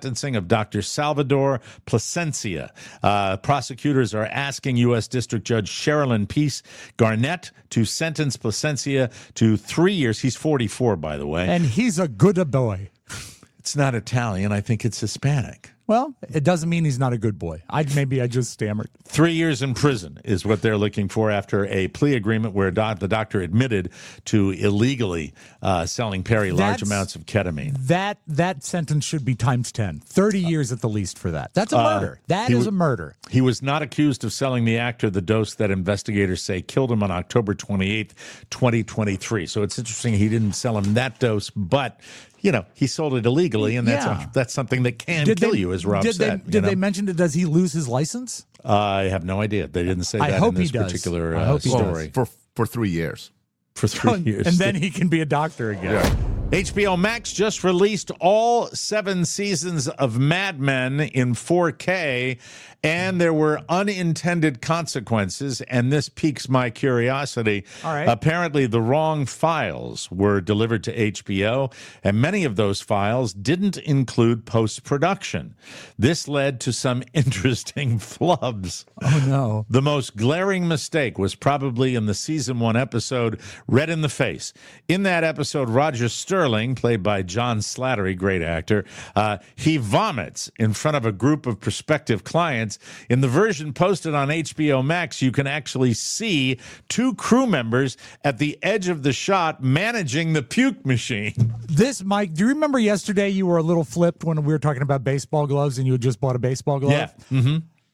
Doctor Salvador Plasencia. Uh, prosecutors are asking U S. District Judge Sherilyn Peace Garnett to sentence Plasencia to three years. He's forty-four, by the way. And he's a good boy. It's not Italian. I think it's Hispanic. Well, it doesn't mean he's not a good boy. I maybe I just stammered. Three years in prison is what they're looking for after a plea agreement where doc, the doctor admitted to illegally uh, selling Perry large That's- amounts of ketamine. That that sentence should be times ten. thirty years at the least for that. That's a Uh, murder. That he is w- a murder. He was not accused of selling the actor the dose that investigators say killed him on October twenty-eighth, twenty twenty-three. So it's interesting he didn't sell him that dose, but you know, he sold it illegally, and that's Yeah. a, that's something that can Did kill they- you, as Rob did said. They, you did know? they mention it? Does he lose his license? Uh, I have no idea. They didn't say I that hope in this he does. particular I uh, hope he does. story. For for three years. For three years. And then he can be a doctor again. H B O Max just released all seven seasons of Mad Men in four K, and there were unintended consequences, and this piques my curiosity. All right. Apparently, the wrong files were delivered to H B O, and many of those files didn't include post-production. This led to some interesting flubs. Oh, no. The most glaring mistake was probably in the season one episode, Red in the Face. In that episode, Roger Sterling, played by John Slattery, great actor, uh, he vomits in front of a group of prospective clients. In the version posted on H B O Max, you can actually see two crew members at the edge of the shot managing the puke machine. This, Mike, do you remember yesterday you were a little flipped when we were talking about baseball gloves and you had just bought a baseball glove? Yeah. Mm-hmm.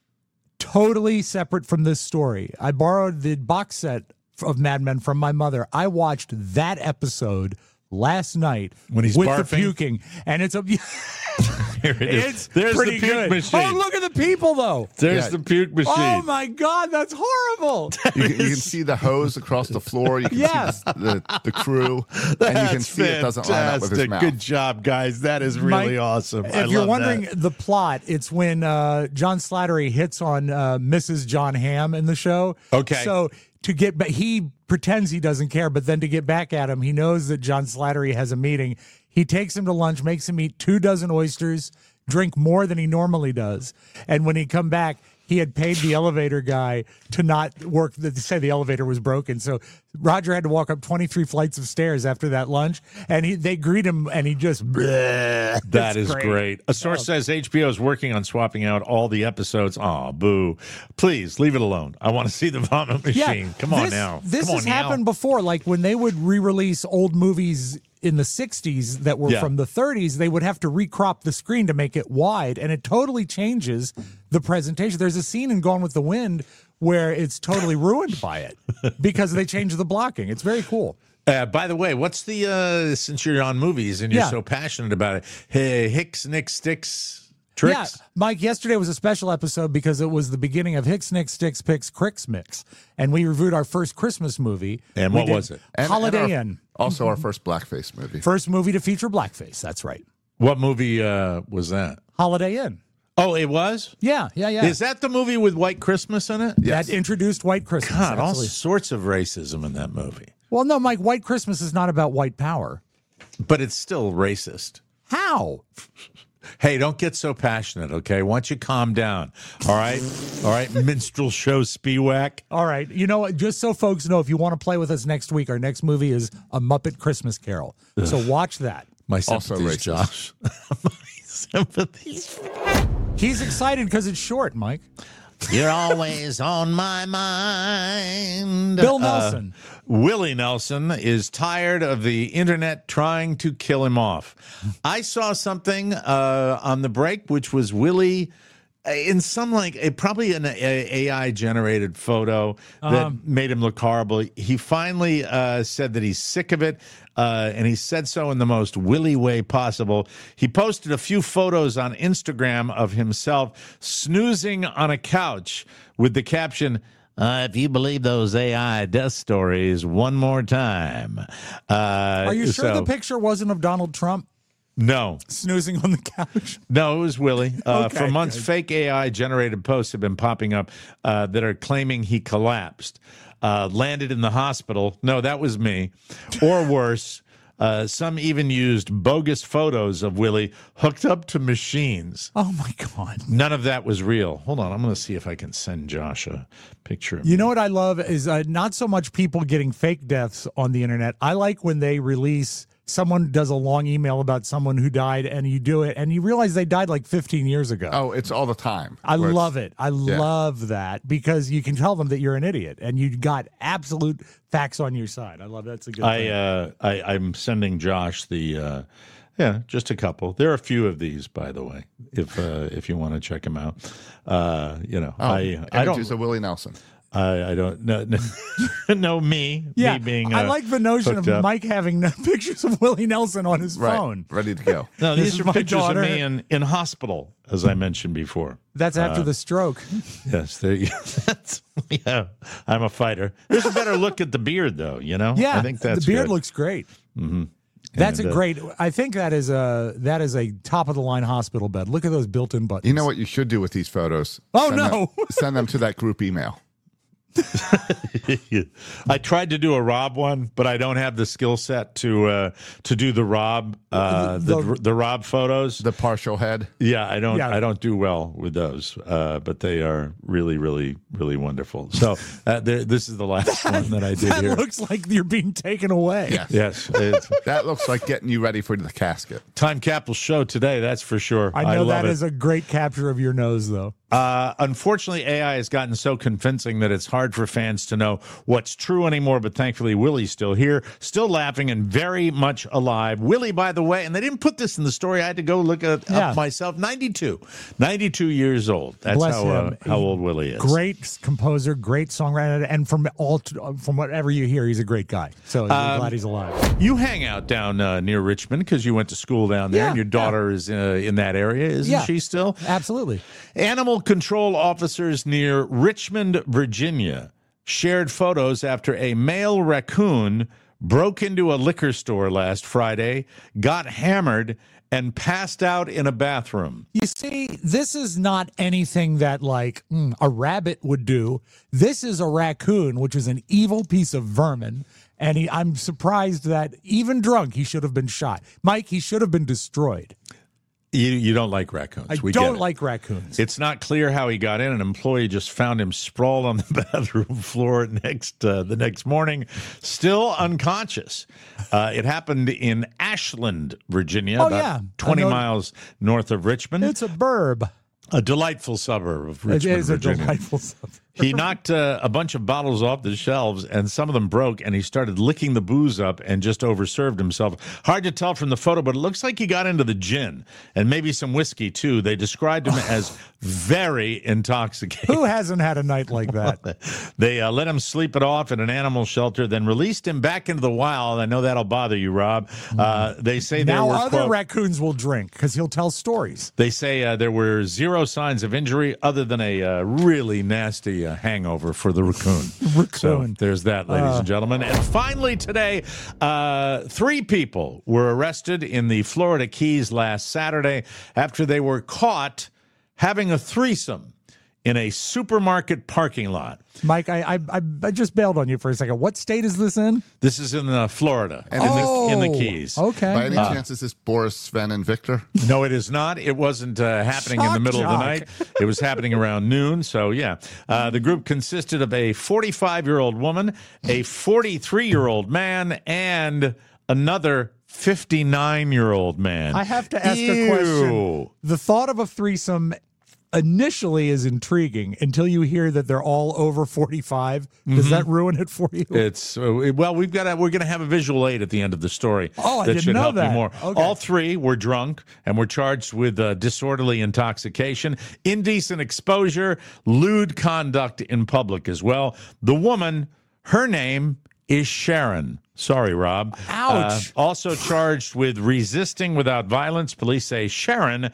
Totally separate from this story. I borrowed the box set of Mad Men from my mother. I watched that episode last night When he's with barfing? the puking, and it's a Here it is. it's There's pretty the puke good. machine. Oh, look at the people though. There's Yeah. the puke machine. Oh my God, that's horrible. You can, you can see the hose across the floor. You can Yeah. see the, the, the crew. and you can That's see it doesn't line up with his fantastic. mouth. Good job, guys. That is really Mike, awesome. If I you're love wondering that. the plot, it's when uh, John Slattery hits on uh, Missus John Hamm in the show. Okay. So to get back, he pretends he doesn't care, but then to get back at him, he knows that John Slattery has a meeting. He takes him to lunch, makes him eat two dozen oysters, drink more than he normally does. And when he come back, he had paid the elevator guy to not work, to say the elevator was broken. So Roger had to walk up twenty-three flights of stairs after that lunch, and he, they greet him, and he just, bleh. That It's is great. A source Oh. says H B O is working on swapping out all the episodes. Aw, boo. Please, leave it alone. I want to see the vomit machine. Come on this, now. This Come has on now. happened before. Like when they would re-release old movies in the sixties that were Yeah. from the thirties, they would have to recrop the screen to make it wide, and it totally changes the presentation. There's a scene in Gone with the Wind where it's totally ruined by it because they changed the blocking. It's very cool. Uh, by the way, what's the, uh, since you're on movies and you're Yeah. so passionate about it, hey, Hicks, Nick, Sticks, Tricks? Yeah, Mike, yesterday was a special episode because it was the beginning of Hicks, Nick, Sticks, Picks, Cricks Mix. And we reviewed our first Christmas movie. And We what did was it? And- Holiday and our- Inn. Also, our first blackface movie. First movie to feature blackface. That's right. What movie uh, was that? Holiday Inn. Oh, it was? Yeah, yeah, yeah. Is that the movie with White Christmas in it? Yes. That introduced White Christmas. God, all absolutely. sorts of racism in that movie. Well, no, Mike, White Christmas is not about white power. But it's still racist. How? Hey, don't get so passionate, okay? Why don't you calm down? All right? All right, minstrel show Spiewak. All right. You know what? Just so folks know, if you want to play with us next week, our next movie is A Muppet Christmas Carol. So watch that. My Also sympathies, racist. Josh. My sympathies. He's excited because it's short, Mike. You're always on my mind. Bill Nelson. Uh, Willie Nelson is tired of the internet trying to kill him off. I saw something uh, on the break, which was Willie uh, in some like uh, probably an A I generated photo that Um. made him look horrible. He finally uh, said that he's sick of it. Uh, and he said so in the most Willie way possible. He posted a few photos on Instagram of himself snoozing on a couch with the caption, uh, if you believe those A I death stories one more time. Uh, Are you sure so- the picture wasn't of Donald Trump No. snoozing on the couch? No, it was Willie. Uh, Okay, for months, good. fake A I generated posts have been popping up uh, that are claiming he collapsed, uh, landed in the hospital. No, that was me. Or worse, Uh, some even used bogus photos of Willie hooked up to machines. Oh, my God. None of that was real. Hold on. I'm going to see if I can send Josh a picture of You know what I love is uh, not so much people getting fake deaths on the internet. I like when they release, someone does a long email about someone who died, and you do it, and you realize they died like fifteen years ago. Oh, it's all the time. I where love it's- it. I Yeah. love that because you can tell them that you're an idiot, and you got absolute facts on your side. I love that's a good I, thing. uh, I I'm sending Josh the uh, yeah, just a couple. There are a few of these, by the way, if uh, if you want to check them out. Uh, you know, Oh, I I images don't of Willie Nelson. I, I don't know no, no me yeah, me being uh, I like the notion of hooked up. Mike having pictures of Willie Nelson on his Right. phone. Ready to go. No, This these is are my pictures daughter. of me in, in hospital, as I mentioned before. That's after Uh, the stroke. Yes, there you that's, yeah, I'm a fighter. There's a better look at the beard, though, you know? Yeah, I think that's the beard good. looks great. Mm-hmm. That's And, a uh, great. I think that is a that is a top of the line hospital bed. Look at those built-in buttons. You know what you should do with these photos? Oh, Send no. them, send them to that group email. I tried to do a Rob one, but I don't have the skill set to uh, to do the Rob uh, the, The- the Rob photos. The partial head. Yeah, I don't Yeah. I don't do well with those, uh, but they are really, really, really wonderful. So uh, there, this is the last one that I did that here. looks like you're being taken away. Yes. Yes, it's That looks like getting you ready for the casket. Time Capsule show today. That's for sure. I know love that it. is a great capture of your nose, though. Uh, unfortunately, A I has gotten so convincing that it's hard for fans to know what's true anymore, but thankfully, Willie's still here, still laughing, and very much alive. Willie, by the way, and they didn't put this in the story. I had to go look it Yeah. up myself. ninety-two. ninety-two years old. That's Bless how, uh, him. how old Willie is. Great composer, great songwriter, and from all from whatever you hear, he's a great guy. So I'm Um, glad he's alive. You hang out down uh, near Richmond because you went to school down there, Yeah, and your daughter is uh, in that area, isn't Yeah. she still? Absolutely. Animal control officers near Richmond, Virginia, shared photos after a male raccoon broke into a liquor store last Friday, got hammered, and passed out in a bathroom. You see, this is not anything that like mm, a rabbit would do. This is a raccoon, which is an evil piece of vermin. And he, I'm surprised that even drunk, he should have been shot. Mike, he should have been destroyed. You, you don't like raccoons. I We get don't it. like raccoons. It's not clear how he got in. An employee just found him sprawled on the bathroom floor next uh, the next morning, still unconscious. Uh, it happened in Ashland, Virginia, Oh, about yeah. twenty I know- miles north of Richmond. It's a burb. A delightful suburb of It Richmond, is a Virginia. delightful suburb. He knocked uh, a bunch of bottles off the shelves, and some of them broke, and he started licking the booze up and just overserved himself. Hard to tell from the photo, but it looks like he got into the gin and maybe some whiskey, too. They described him as very intoxicated. Who hasn't had a night like that? They uh, let him sleep it off in an animal shelter, then released him back into the wild. I know that'll bother you, Rob. Uh, they say there Now were, other quote, raccoons will drink because he'll tell stories. They say uh, there were zero signs of injury other than a uh, really nasty uh, hangover for the raccoon. Raccoon. So there's that, ladies Uh. and gentlemen. And finally today, uh, three people were arrested in the Florida Keys last Saturday after they were caught having a threesome in a supermarket parking lot. Mike, I, I I I just bailed on you for a second. What state is this in? This is in uh, Florida, in, Oh, the, in the Keys. Okay. By any Uh, chance, is this Boris, Sven, and Victor? No, it is not. It wasn't uh, happening in the Shock middle of the jock. night. It was happening around noon. So, yeah. Uh, the group consisted of a forty-five-year-old woman, a forty-three-year-old man, and another fifty-nine-year-old man. I have to ask Ew. a question. The thought of a threesome initially is intriguing until you hear that they're all over forty-five. Does that ruin it for you? It's uh, well, we've got to, we're going to have a visual aid at the end of the story. Oh, I that didn't should know help that. you more. Okay. All three were drunk and were charged with uh, disorderly intoxication, indecent exposure, lewd conduct in public as well. The woman, her name is Sharon. Sorry, Rob. Ouch. Uh, also charged with resisting without violence. Police say Sharon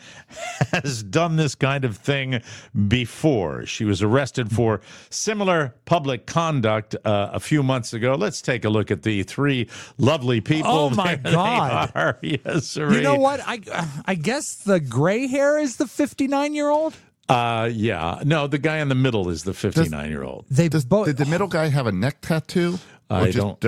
has done this kind of thing before. She was arrested for similar public conduct uh, a few months ago. Let's take a look at the three lovely people. Oh, my There they God. are. Yes, You know what? I I guess the gray hair is the fifty-nine-year-old. Uh, yeah. No, the guy in the middle is the fifty-nine-year-old. They Does, both. did the middle guy have a neck tattoo? Or I just don't- dirt?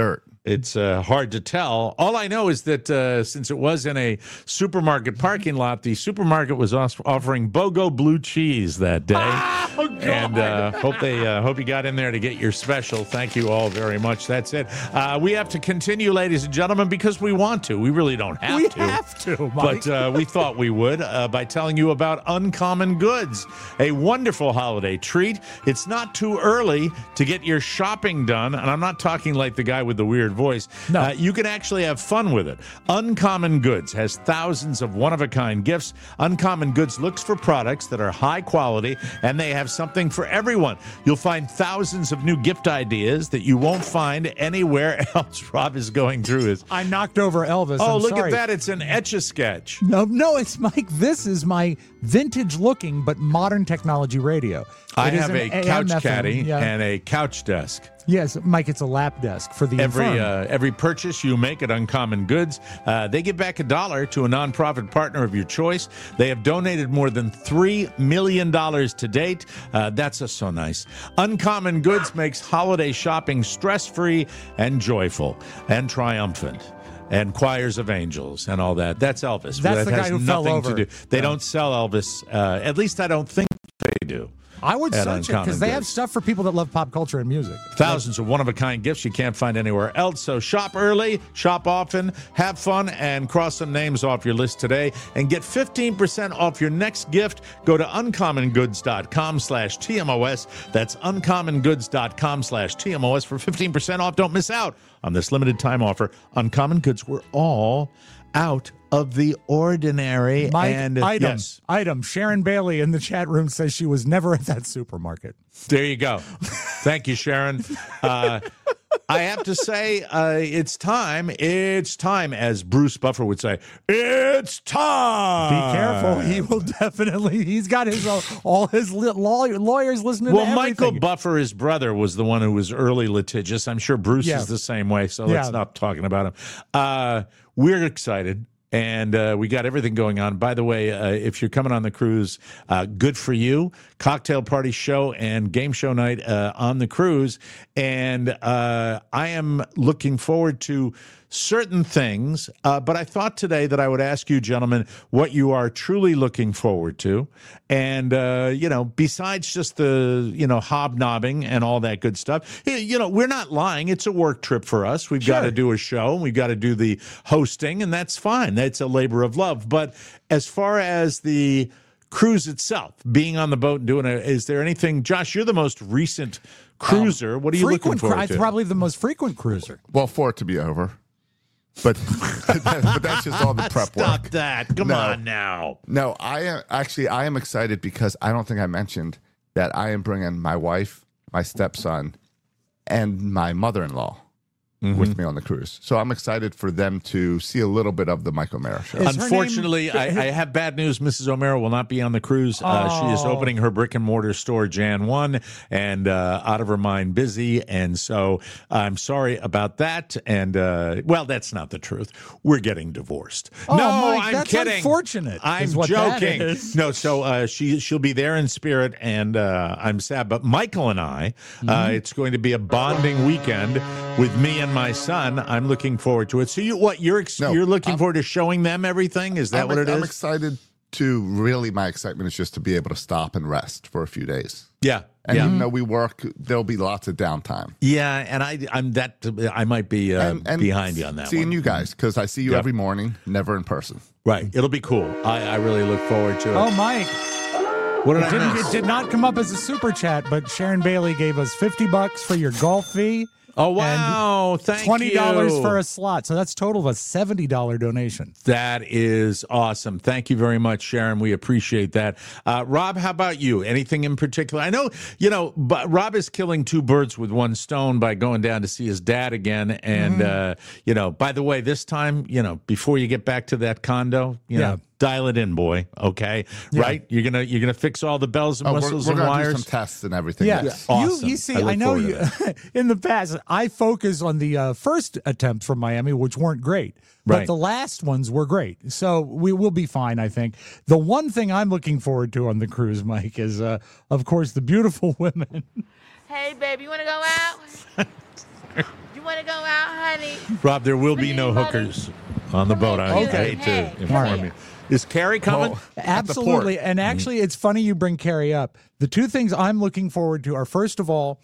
It's uh, hard to tell. All I know is that uh, since it was in a supermarket parking lot, the supermarket was off- offering BOGO blue cheese that day. Oh, God. And uh, hope they uh, hope you got in there to get your special. Thank you all very much. That's it. Uh, we have to continue, ladies and gentlemen, because we want to. We really don't have we to. We have to, Mike. But uh, we thought we would uh, by telling you about Uncommon Goods, a wonderful holiday treat. It's not too early to get your shopping done, and I'm not talking like the guy with the weird voice. No. Uh, you can actually have fun with it. Uncommon Goods has thousands of one-of-a-kind gifts. Uncommon Goods looks for products that are high quality, and they have something for everyone. You'll find thousands of new gift ideas that you won't find anywhere else. Rob is going through his... I knocked over Elvis. Oh, I'm look sorry. at that. It's an Etch-a-Sketch. No, no, it's Mike. This is my vintage-looking but modern technology radio. I It is have an a A M couch F M, caddy yeah. and a couch desk. Yes, Mike, it's a lap desk for the Every infirm. uh, every purchase you make at Uncommon Goods, uh, they give back a dollar to a nonprofit partner of your choice. They have donated more than three million dollars to date. Uh, that's just so nice. Uncommon Goods makes holiday shopping stress-free and joyful and triumphant. And choirs of angels and all that. That's Elvis. That's that the has guy who fell nothing over. to do. They Yeah. don't sell Elvis. Uh, at least I don't think they do. I would at search it Uncommon because they have Goods. stuff for people that love pop culture and music. Thousands of one-of-a-kind gifts you can't find anywhere else. So shop early, shop often, have fun, and cross some names off your list today. And get fifteen percent off your next gift. Go to uncommongoods.com slash TMOS. That's uncommongoods.com slash TMOS for fifteen percent off. Don't miss out on this limited time offer. Uncommon Goods, we're all out of the ordinary. Mike, and item, yes, item. Sharon Bailey in the chat room says she was never at that supermarket. there you go. Thank you, Sharon. Uh, I have to say, uh, it's time. It's time, as Bruce Buffer would say. It's time. Be careful. He will definitely. He's got his uh, all his li- law, lawyers listening Well, to everything. Michael Buffer, his brother, was the one who was early litigious. I'm sure Bruce Yeah. is the same way, so Yeah. let's stop talking about him. Uh, we're excited. And uh, we got everything going on. By the way, uh, if you're coming on the cruise, uh, good for you. Cocktail party show and game show night uh, on the cruise. And uh, I am looking forward to certain things. Uh, but I thought today that I would ask you, gentlemen, what you are truly looking forward to. And, uh, you know, besides just the, you know, hobnobbing and all that good stuff, you know, we're not lying. It's a work trip for us. We've got to do a show and we've got to do the hosting, and that's fine. That's a labor of love. But as far as the cruise itself, being on the boat and doing it, is there anything, Josh, you're the most recent cruiser. What are you looking frequent, forward cru- to? Probably the most frequent cruiser. Well, for it to be over. But, but that's just all the prep Stop work. that. Come No. on now. No, I am actually I am excited because I don't think I mentioned that I am bringing my wife, my stepson, and my mother-in-law with me on the cruise. So I'm excited for them to see a little bit of the Mike O'Mara show. Is her Unfortunately, name- I, I have bad news. Missus O'Mara will not be on the cruise. Uh, she is Oh. opening her brick and mortar store January first and uh, out of her mind busy. And so I'm sorry about that. And, uh, well, that's not the truth. We're getting divorced. Oh, no, Mike, I'm that's kidding. unfortunate, I'm is what that joking. is. No, so uh, she, she'll be there in spirit, and uh, I'm sad. But Michael and I, uh, Mm-hmm. it's going to be a bonding weekend with me and my son. I'm looking forward to it. So you, what, you're, ex- No, you're looking I'm- forward to showing them everything? Is that I'm, what it I'm is? excited to really, my excitement is just to be able to stop and rest for a few days. Yeah. And yeah. even though we work, there'll be lots of downtime. Yeah, and I, I'm that. I might be uh, And, and behind you on that seeing one. you guys, because I see you Yep. every morning, never in person. Right, it'll be cool. I, I really look forward to it. Oh, Mike. what did It, I didn't, miss? it did not come up as a super chat, but Sharon Bailey gave us fifty bucks for your golf fee. Oh wow! Thank twenty dollars you. for a slot. So that's total of a seventy dollars donation. That is awesome. Thank you very much, Sharon. We appreciate that. Uh, Rob, how about you? Anything in particular? I know, you know, but Rob is killing two birds with one stone by going down to see his dad again. And, Mm-hmm. uh, you know, by the way, this time, you know, before you get back to that condo, you Yeah. know, dial it in, boy. Okay, Yeah. right? You're gonna you're gonna fix all the bells and Oh, we're whistles we're and going to wires. do some tests and everything. Yeah, Yes. Awesome. you you see, I I, look know forward you. to In the past, I focus on the uh, first attempts from Miami, which weren't great, but Right. the last ones were great. So we will be fine, I think. The one thing I'm looking forward to on the cruise, Mike, is uh, of course the beautiful women. Hey, baby, you want to go out? You want to to go out, honey. Rob, there will be We no need money. hookers on the boat. I, Okay. I hate to Hey, inform hey. you. Is Carrie coming? Well, Absolutely. And actually, it's funny you bring Carrie up. The two things I'm looking forward to are, first of all,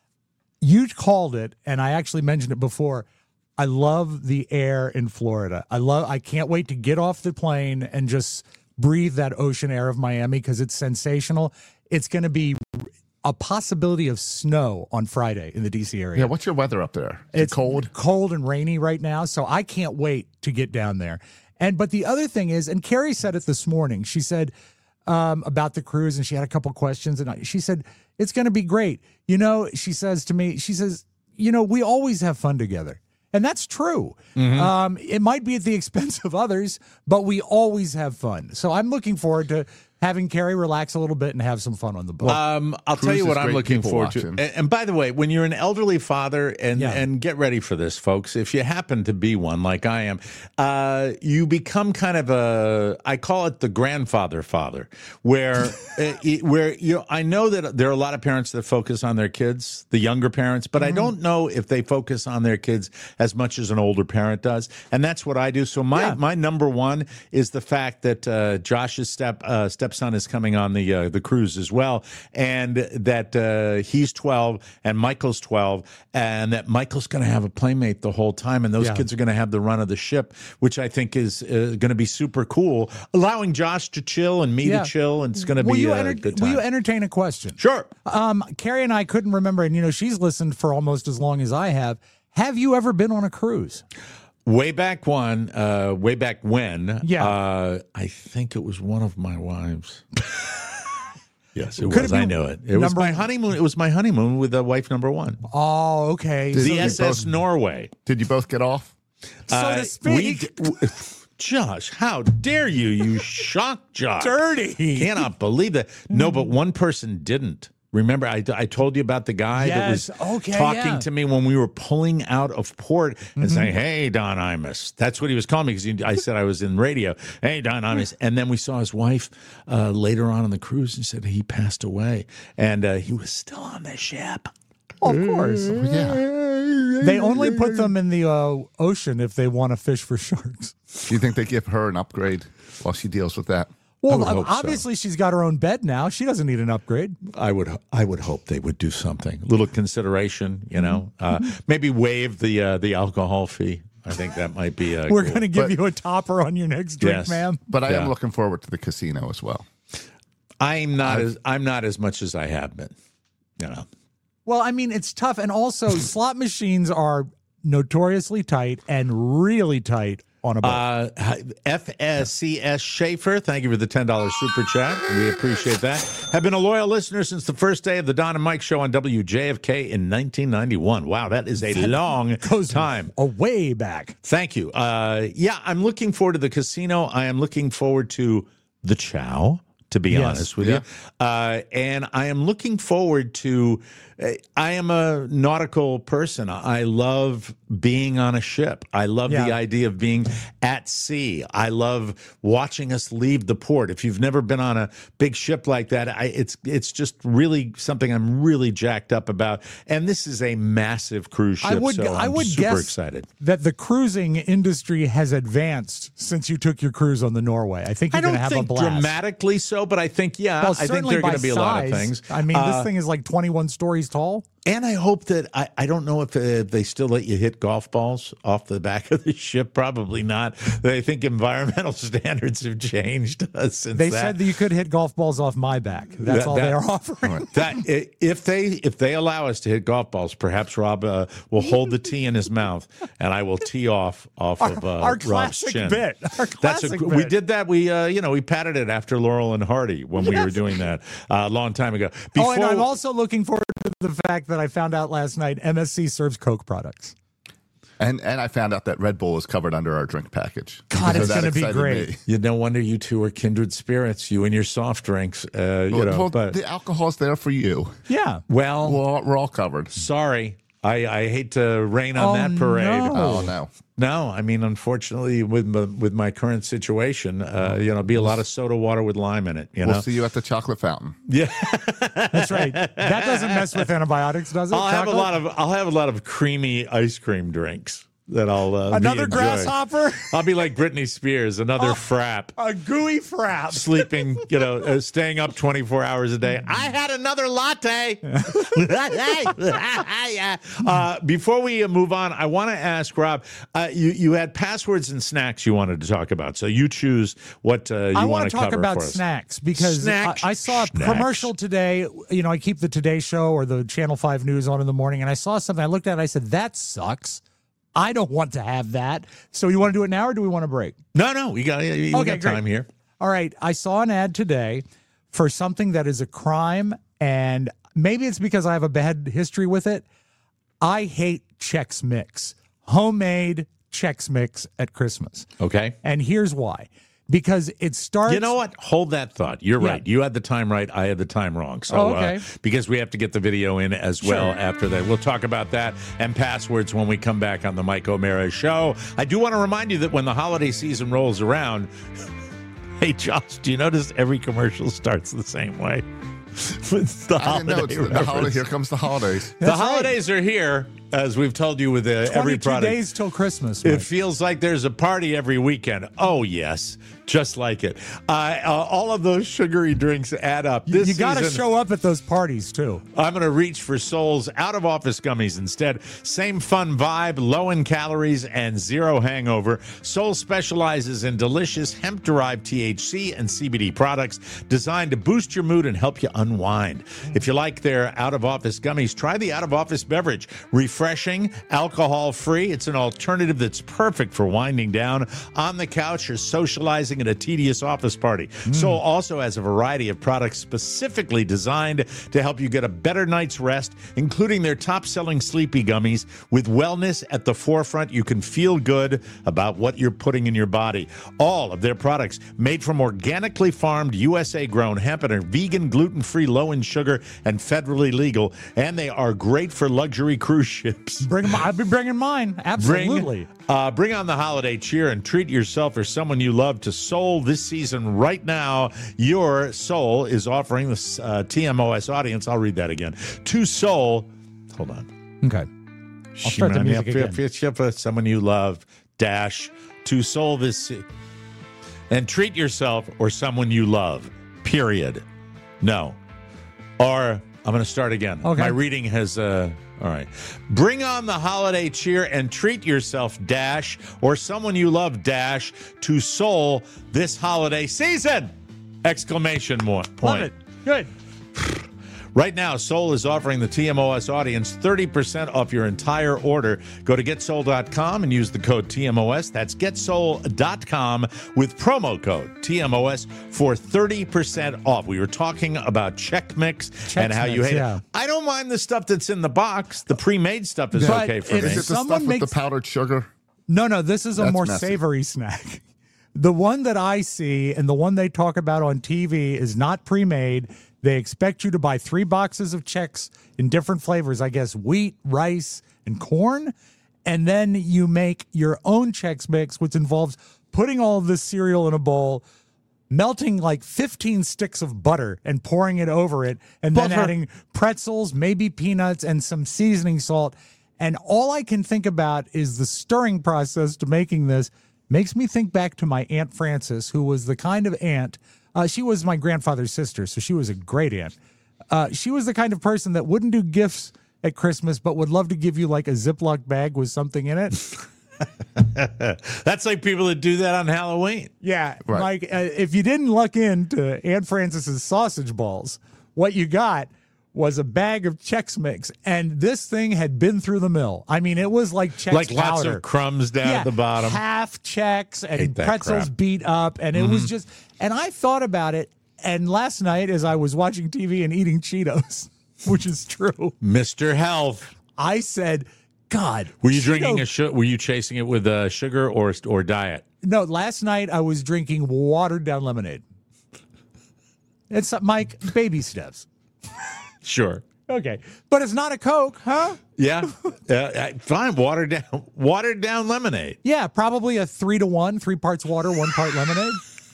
you called it, and I actually mentioned it before. I love the air in Florida. I love. I can't wait to get off the plane and just breathe that ocean air of Miami because it's sensational. It's going to be a possibility of snow on Friday in the D C area. Yeah, what's your weather up there? Is it It's cold? cold and rainy right now, so I can't wait to get down there. And but the other thing is, and Carrie said it this morning. She said um, about the cruise, and she had a couple questions, and I, she said it's going to be great. You know, she says to me, she says, you know, we always have fun together. And that's true. Mm-hmm. Um, it might be at the expense of others, but we always have fun. So I'm looking forward to having Carrie relax a little bit and have some fun on the boat. Um, I'll tell Cruise you is what I'm great looking people forward to. watching. And, and by the way, when you're an elderly father, and Yeah. and get ready for this, folks, if you happen to be one like I am, uh, you become kind of a, I call it the grandfather father, where uh, it- where you know, I know that there are a lot of parents that focus on their kids, the younger parents, but I don't know if they focus on their kids as much as an older parent does, and that's what I do. So my Yeah. my number one is the fact that uh, Josh's step uh, stepson is coming on the uh, the cruise as well, and that uh, he's twelve and Michael's twelve, and that Michael's going to have a playmate the whole time, and those Yeah. kids are going to have the run of the ship, which I think is uh, going to be super cool, allowing Josh to chill and me Yeah. to chill, and it's going to will be you a enter- good Will time. you entertain a question? Sure. Um, Carrie and I couldn't remember, and you know she's listened for almost as long as I have. Have you ever been on a cruise? Way back when, uh, way back when, Yeah. uh, I think it was one of my wives. Yes, it Could was. it be I knew it. It was number- my honeymoon. It was my honeymoon with uh, wife number one, Oh, okay. Did the you S S both- Norway. Did you both get off? so Uh, to speak. we d- w- Josh, how dare you? You shock Josh. Dirty. Cannot believe that. No, but one person didn't. Remember, I, I told you about the guy that was Yes, okay, talking yeah. to me when we were pulling out of port and Mm-hmm. saying, "Hey, Don Imus." That's what he was calling me because I said I was in radio. Hey, Don Imus. And then we saw his wife uh, later on in the cruise and said he passed away. And uh, he was still on the ship. Of course. Yeah. They only put them in the uh, ocean if they want to fish for sharks. Do you think they give her an upgrade while she deals with that? Well, would hope so. obviously she's got her own bed now. She doesn't need an upgrade. I would I would hope they would do something. A little consideration, you know. Uh, maybe waive the uh, the alcohol fee. I think that might be. Uh, We're cool. going to give But- you a topper on your next drink, Yes. ma'am. But I Yeah. am looking forward to the casino as well. I'm not as I'm not as much as I have been. You know. Well, I mean, it's tough. And also, slot machines are notoriously tight and really tight on a boat. Uh, F S C S Schaefer, thank you for the ten dollars super chat. We appreciate that. Have been a loyal listener since the first day of the Don and Mike show on W J F K in nineteen ninety-one. Wow, that is a long Goes time. a way back. Thank you. Uh, yeah, I'm looking forward to the casino. I am looking forward to the chow, to be Yes. honest with Yeah. you. Uh, and I am looking forward to, uh, I am a nautical person. I love being on a ship. I love the Yeah. idea of being at sea. I love watching us leave the port. If you've never been on a big ship like that, I, it's it's just really something I'm really jacked up about. And this is a massive cruise ship, I would, so I I'm would super guess excited. that the cruising industry has advanced since you took your cruise on the Norway. I think you're I going don't to have think a blast. dramatically so, but I think, yeah, Well, I think certainly there are going by to be a lot of size. things. I mean, Uh, this thing is like twenty-one stories tall. And I hope that, I, I don't know if uh, they still let you hit golf balls off the back of the ship. Probably not. I think environmental standards have changed uh, since They that. said that you could hit golf balls off my back. That's That- all that- they are offering. that i- if they if they allow us to hit golf balls, perhaps Rob uh, will hold the tee in his mouth, and I will tee off off Our- of uh, our Rob's classic chin. bit. Our That's a, classic we bit. did that. We uh, you know we patted it after Laurel and Hardy when we were doing that uh, a long time ago. Oh, and Before- I'm also looking forward to the fact that I found out last night M S C serves Coke products. And and I found out that Red Bull is covered under our drink package. God, So it's that gonna be excited great. me. You no wonder you two are kindred spirits. You and your soft drinks. Uh, you Well, know, well, but the alcohol's there for you. Yeah. well, We're all, we're all covered. sorry. I, I hate to rain on Oh, that parade. no. Oh, no. No, I mean, unfortunately, with my, with my current situation, uh, you know, be a lot of soda water with lime in it. You We'll know, see you at the chocolate fountain. yeah. That's right. That doesn't mess with antibiotics, does it? I'll have a Chocolate? lot of I'll have a lot of creamy ice cream drinks that I'll uh, be Another enjoying. grasshopper? I'll be like Britney Spears, another frap. A gooey frap. Sleeping, you know, uh, staying up twenty-four hours a day. I had another latte. uh, before we move on, I want to ask Rob. Uh, you you had passwords and snacks you wanted to talk about, so you choose what uh, you I want want to talk cover about for us. snacks because Snacks. I, I saw a Snacks. commercial today. You know, I keep the Today Show or the Channel five News on in the morning, and I saw something. I looked at it. I said, "That sucks. I don't want to have that." So you want to do it now, or do we want to break? No, no, we got you got Okay, time great. here. All right. I saw an ad today for something that is a crime, and maybe it's because I have a bad history with it. I hate Chex Mix, homemade Chex Mix at Christmas. Okay. And here's why. Because it starts. You know what? Hold that thought. You're Yeah. right. You had the time right. I had the time wrong. So, Oh, okay. uh, because we have to get the video in as well Sure. after that. We'll talk about that and passwords when we come back on the Mike O'Mara Show. I do want to remind you that when the holiday season rolls around, hey, Josh, do you notice every commercial starts the same way? It's the I didn't know. holiday It's the, the holiday. reference. Here comes the holidays. The That's right. holidays are here, as we've told you with uh, every twenty-two product. days till Christmas. It Mike. feels like there's a party every weekend. Oh, yes. Just like it. Uh, uh, all of those sugary drinks add up. This you got to season, show up at those parties too. I'm going to reach for Sol's out-of-office gummies instead. Same fun vibe, low in calories, and zero hangover. Sol specializes in delicious hemp-derived T H C and C B D products designed to boost your mood and help you unwind. If you like their out-of-office gummies, try the out-of-office beverage. Refreshing, alcohol-free. It's an alternative that's perfect for winding down on the couch or socializing at a tedious office party. Sol also has a variety of products specifically designed to help you get a better night's rest, including their top-selling sleepy gummies. With wellness at the forefront, you can feel good about what you're putting in your body. All of their products made from organically farmed, U S A-grown hemp and are vegan, gluten-free, low in sugar, and federally legal. And they are great for luxury cruise ships. Bring 'em- I'll be bringing mine. Absolutely. Bring, uh, bring on the holiday cheer and treat yourself or someone you love to Sol this season. Right now, your Sol is offering the uh, T M O S audience. I'll read that again. To Sol, hold on. Okay. I'll start the music again. For someone you love, dash, to Sol this se- and treat yourself or someone you love, period. No. Or I'm going to start again. Okay. My reading has, uh, all right. Bring on the holiday cheer and treat yourself, dash, or someone you love, dash, to Sol this holiday season! Exclamation mo- point. Love it. Good. Right now, Sol is offering the T M O S audience thirty percent off your entire order. Go to get sol dot com and use the code T M O S. That's get sol dot com with promo code T M O S for thirty percent off. We were talking about Chex Mix Chex and how you Mix, hate yeah. it. I don't mind the stuff that's in the box. The pre-made stuff is But okay for if me. Is it the Someone stuff with makes- the powdered sugar? No, no, this is a That's more messy. savory snack. The one that I see and the one they talk about on T V is not pre-made. They expect you to buy three boxes of Chex in different flavors, I guess wheat, rice, and corn. And then you make your own Chex Mix, which involves putting all of this cereal in a bowl, melting like fifteen sticks of butter and pouring it over it, and then Butter. adding pretzels, maybe peanuts, and some seasoning salt. And all I can think about is the stirring process to making this. Makes me think back to my Aunt Frances, who was the kind of aunt, uh, she was my grandfather's sister, so she was a great aunt. Uh, she was the kind of person that wouldn't do gifts at Christmas, but would love to give you like a Ziploc bag with something in it. That's like people that do that on Halloween. Yeah, Right. like uh, if you didn't luck into Aunt Frances's sausage balls, what you got was a bag of Chex Mix, and this thing had been through the mill. I mean, it was like Chex Like lots powder. of crumbs down Yeah, at the bottom. half Chex and Hate that pretzels crap. beat up, and it Mm-hmm. was just. And I thought about it, and last night as I was watching T V and eating Cheetos, which is true, Mister Health. I said, "God, Were you Cheeto- drinking a su- were you chasing it with uh, sugar or or diet? No, last night I was drinking watered down lemonade. It's uh, Mike, baby steps. Sure. Okay, but it's not a Coke, huh? Yeah, uh, fine. Watered down, watered down lemonade. Yeah, probably a three to one, three parts water, one part lemonade.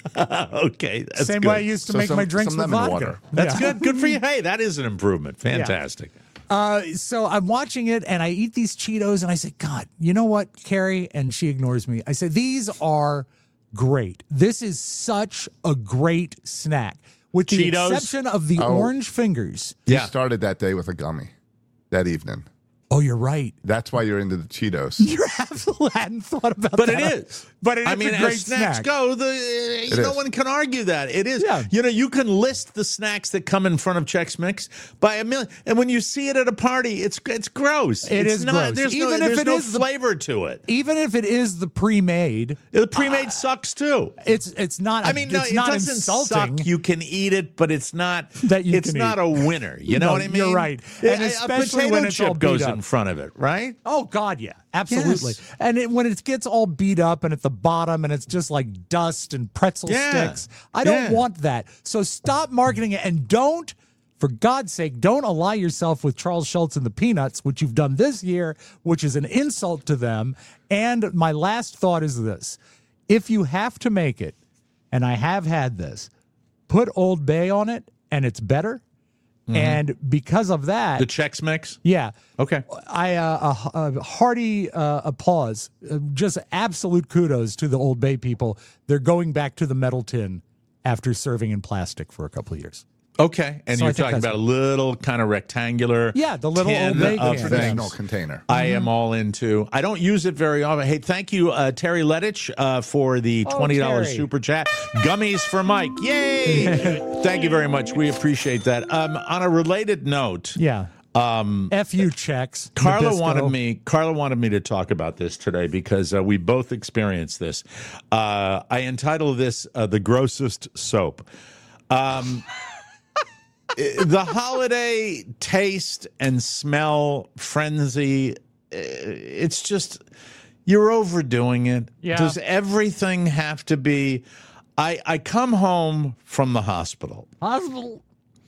Okay, that's Same good. way I used to So make some- my drinks some with lemon vodka. water. That's Yeah. good. Good for you. Hey, that is an improvement. Fantastic. Uh, so I'm watching it and I eat these Cheetos and I say, God, you know what, Carrie? And she ignores me. I say, these are great. This is such a great snack. With the Cheetos? exception of the Oh. orange fingers. You Yeah. started that day with a gummy that evening. Oh, you're right. That's why you're into the Cheetos. You're absolutely hadn't thought about But that. it is. But it is I mean, a great as snacks snack. go, the It no is. one can argue that it is. Yeah. You know, you can list the snacks that come in front of Chex Mix by a million, and when you see it at a party, it's it's gross. It it's is not, gross. There's Even no, if there's it no is the- flavor to it. Even if it is the pre-made, The pre-made sucks too. it's it's not. I mean, no, it's it not doesn't insulting. suck. You can eat it, but it's not. That you it's can not eat. a winner. You know No, what I mean? you're right. Yeah, And a- especially a potato when it's chip all beat goes up. in front of it, right? Oh God, yeah, absolutely. Yes. And it, when it gets all beat up and at the bottom and it's just like dust and pretzel Yeah. sticks, I don't Yeah. want that. So stop marketing it and don't, for God's sake, don't ally yourself with Charles Schultz and the Peanuts, which you've done this year, which is an insult to them. And my last thought is this: if you have to make it, and I have had this, put Old Bay on it, and it's better. And because of that, The Chex Mix. yeah. Okay. I uh, a, a hearty uh, applause, uh, just absolute kudos to the Old Bay people. They're going back to the metal tin after serving in plastic for a couple of years. Okay, and So I you're think talking that's about a little kind of rectangular, Yeah, the little tin Old Bay of can. Traditional things. container. I am all into. I don't use it very often. Hey, thank you, uh, Terry Lettich, uh, for the Oh, twenty dollars Terry. super chat. Gummies for Mike. Yay! Thank you very much. We appreciate that. Um, on a related note, Yeah. Um, F you checks. Carla Nabisco. wanted me. Carla wanted me to talk about this today because uh, we both experienced this. Uh, I entitled this uh, "The Grossest Soap." Um, the holiday taste and smell frenzy. It's just you're overdoing it. Yeah. Does everything have to be? I I come home from the hospital. Hospital.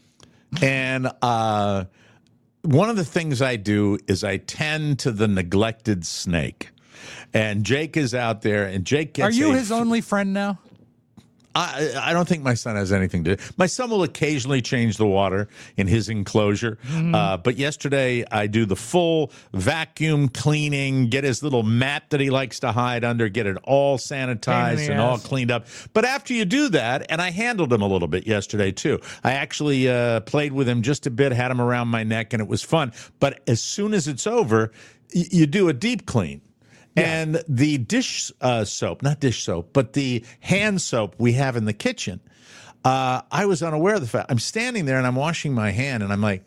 And uh, one of the things I do is I tend to the neglected snake. And Jake is out there, and Jake gets Are you a- his only friend now? I, I don't think my son has anything to do. My son will occasionally change the water in his enclosure. Mm-hmm. Uh, but yesterday, I do the full vacuum cleaning, get his little mat that he likes to hide under, get it all sanitized the and all ass. cleaned up. But after you do that, and I handled him a little bit yesterday, too. I actually uh, played with him just a bit, had him around my neck, and it was fun. But as soon as it's over, y- you do a deep clean. And the dish uh, soap, not dish soap, but the hand soap we have in the kitchen, uh, I was unaware of the fact. I'm standing there and I'm washing my hand and I'm like,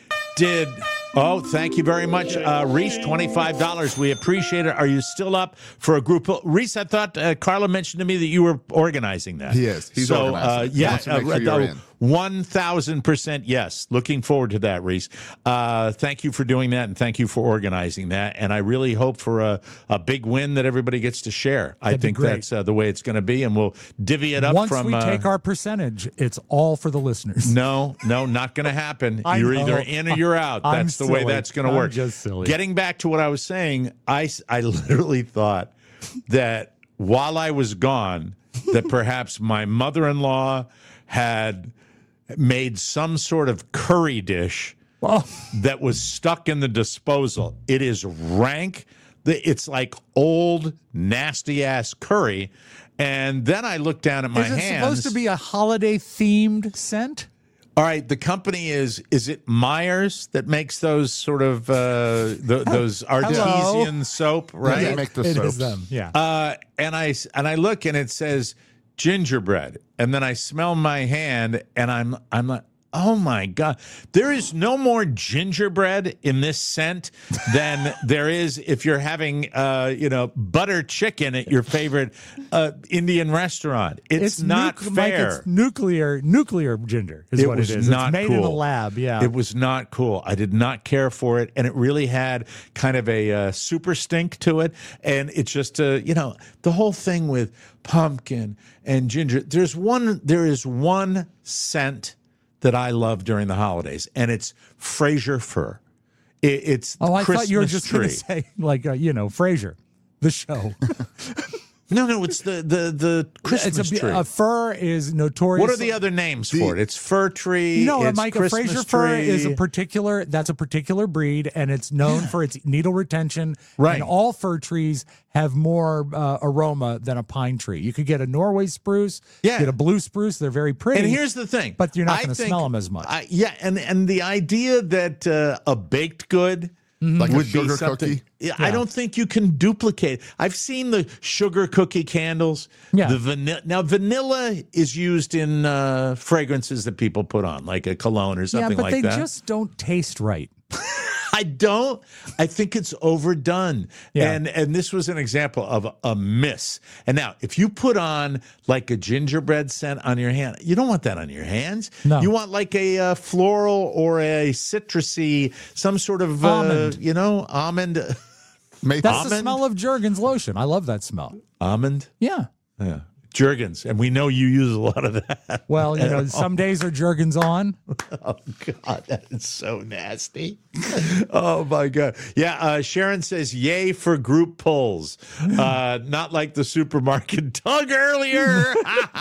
did, oh, thank you very much, uh, Reese, twenty-five dollars. We appreciate it. Are you still up for a group? Reese, I thought uh, Carla mentioned to me that you were organizing that. He is. He's so, organizing uh, it. He yeah, wants to make sure you're in. one thousand percent yes. Looking forward to that, Reese. Uh, thank you for doing that, and thank you for organizing that. And I really hope for a, a big win that everybody gets to share. I That'd be think great. that's uh, the way it's going to be, and we'll divvy it up Once from... we uh, take our percentage, it's all for the listeners. no, no, not going to happen. I You're know. either in or you're out. I'm That's the way silly. that's going to I'm work. just silly. Getting back to what I was saying, I, s- I literally thought that while I was gone, that perhaps my mother-in-law had made some sort of curry dish Oh. that was stuck in the disposal. It is rank. The- It's like old, nasty-ass curry. And then I looked down at my Is it hands. supposed to be a holiday themed scent? All right, the company is, is it Myers that makes those sort of, uh, th- those artesian soap, right? They make the It soaps. is them. Yeah. Uh, and I and I look and it says gingerbread, and then I smell my hand, and I'm I'm like, oh my god, there is no more gingerbread in this scent than there is if you're having uh, you know butter chicken at your favorite uh, Indian restaurant. It's, not nuc- fair. Like it's nuclear, nuclear ginger is It what was it is. not it's made cool. in a lab. Yeah. It was not cool. I did not care for it, and it really had kind of a uh, super stink to it. And it's just, uh, you know, the whole thing with pumpkin and ginger. There's one. There is one scent that I love during the holidays, and it's Fraser fir. It, it's Oh, I Christmas thought you were just going tree. to say, like, uh, you know, Frasier, the show. No, no, it's the the the Christmas it's a, tree. a fir is notorious. What are the other names for it? It's fir tree. No, it's Mike, a Christmas Fraser fir tree. is a particular. That's a particular breed, and it's known for its needle retention. Right. And all fir trees have more uh, aroma than a pine tree. You could get a Norway spruce. Yeah. Get a blue spruce. They're very pretty. And here's the thing, but you're not I going to think- smell them as much. I, yeah, and and the idea that uh, a baked good Like a would be sugar something. cookie? Yeah, I don't think you can duplicate. I've seen the sugar cookie candles. Yeah. The vanilla. Now, vanilla is used in uh, fragrances that people put on, like a cologne or yeah, something but like they that. just don't taste right. I don't. I think it's overdone. Yeah. And and this was an example of a, a miss. And now, if you put on like a gingerbread scent on your hand, you don't want that on your hands. No. You want like a uh, floral or a citrusy, some sort of, uh, Almond. you know, almond. Maple. That's the Almond? smell of Jergens lotion. I love that smell. Almond? Yeah. Yeah. Jergens. And we know you use a lot of that. Well, you know, some days are Jergens on. Oh, God, that is so nasty. Oh, my God. Yeah, uh, Sharon says, yay for group pulls. Uh, not like the supermarket Doug earlier.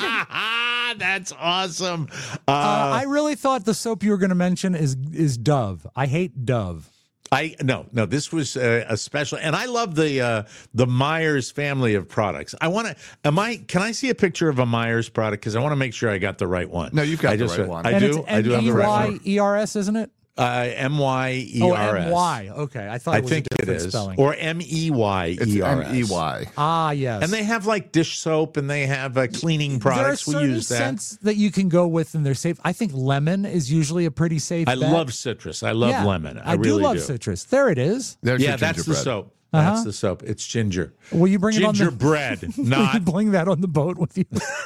That's awesome. Uh, Uh, I really thought the soap you were going to mention is is Dove. I hate Dove. I no no this was a, a special, and I love the uh, the Myers family of products. I want to. Am I? Can I see a picture of a Myers product? Because I want to make sure I got the right one. No, you've got I the just, right one. I And do. it's I do have the right one. M E Y E R S, isn't it? Uh, M Y E Oh, R S. M Y. Okay, I thought I it was think a it different is, spelling. or M E Y It's E R S. M E Y. Ah, yes. And they have like dish soap, and they have uh, cleaning products. There are We certain use that. scents that you can go with, and they're safe. I think lemon is usually a pretty safe I bet. love citrus. I love Yeah, lemon. I, I really do love citrus. There it is. There's Yeah, your that's the gingerbread. soap. Uh-huh. That's the soap. It's ginger. Will you bring it on the Gingerbread, Will you not bring that on the boat with you?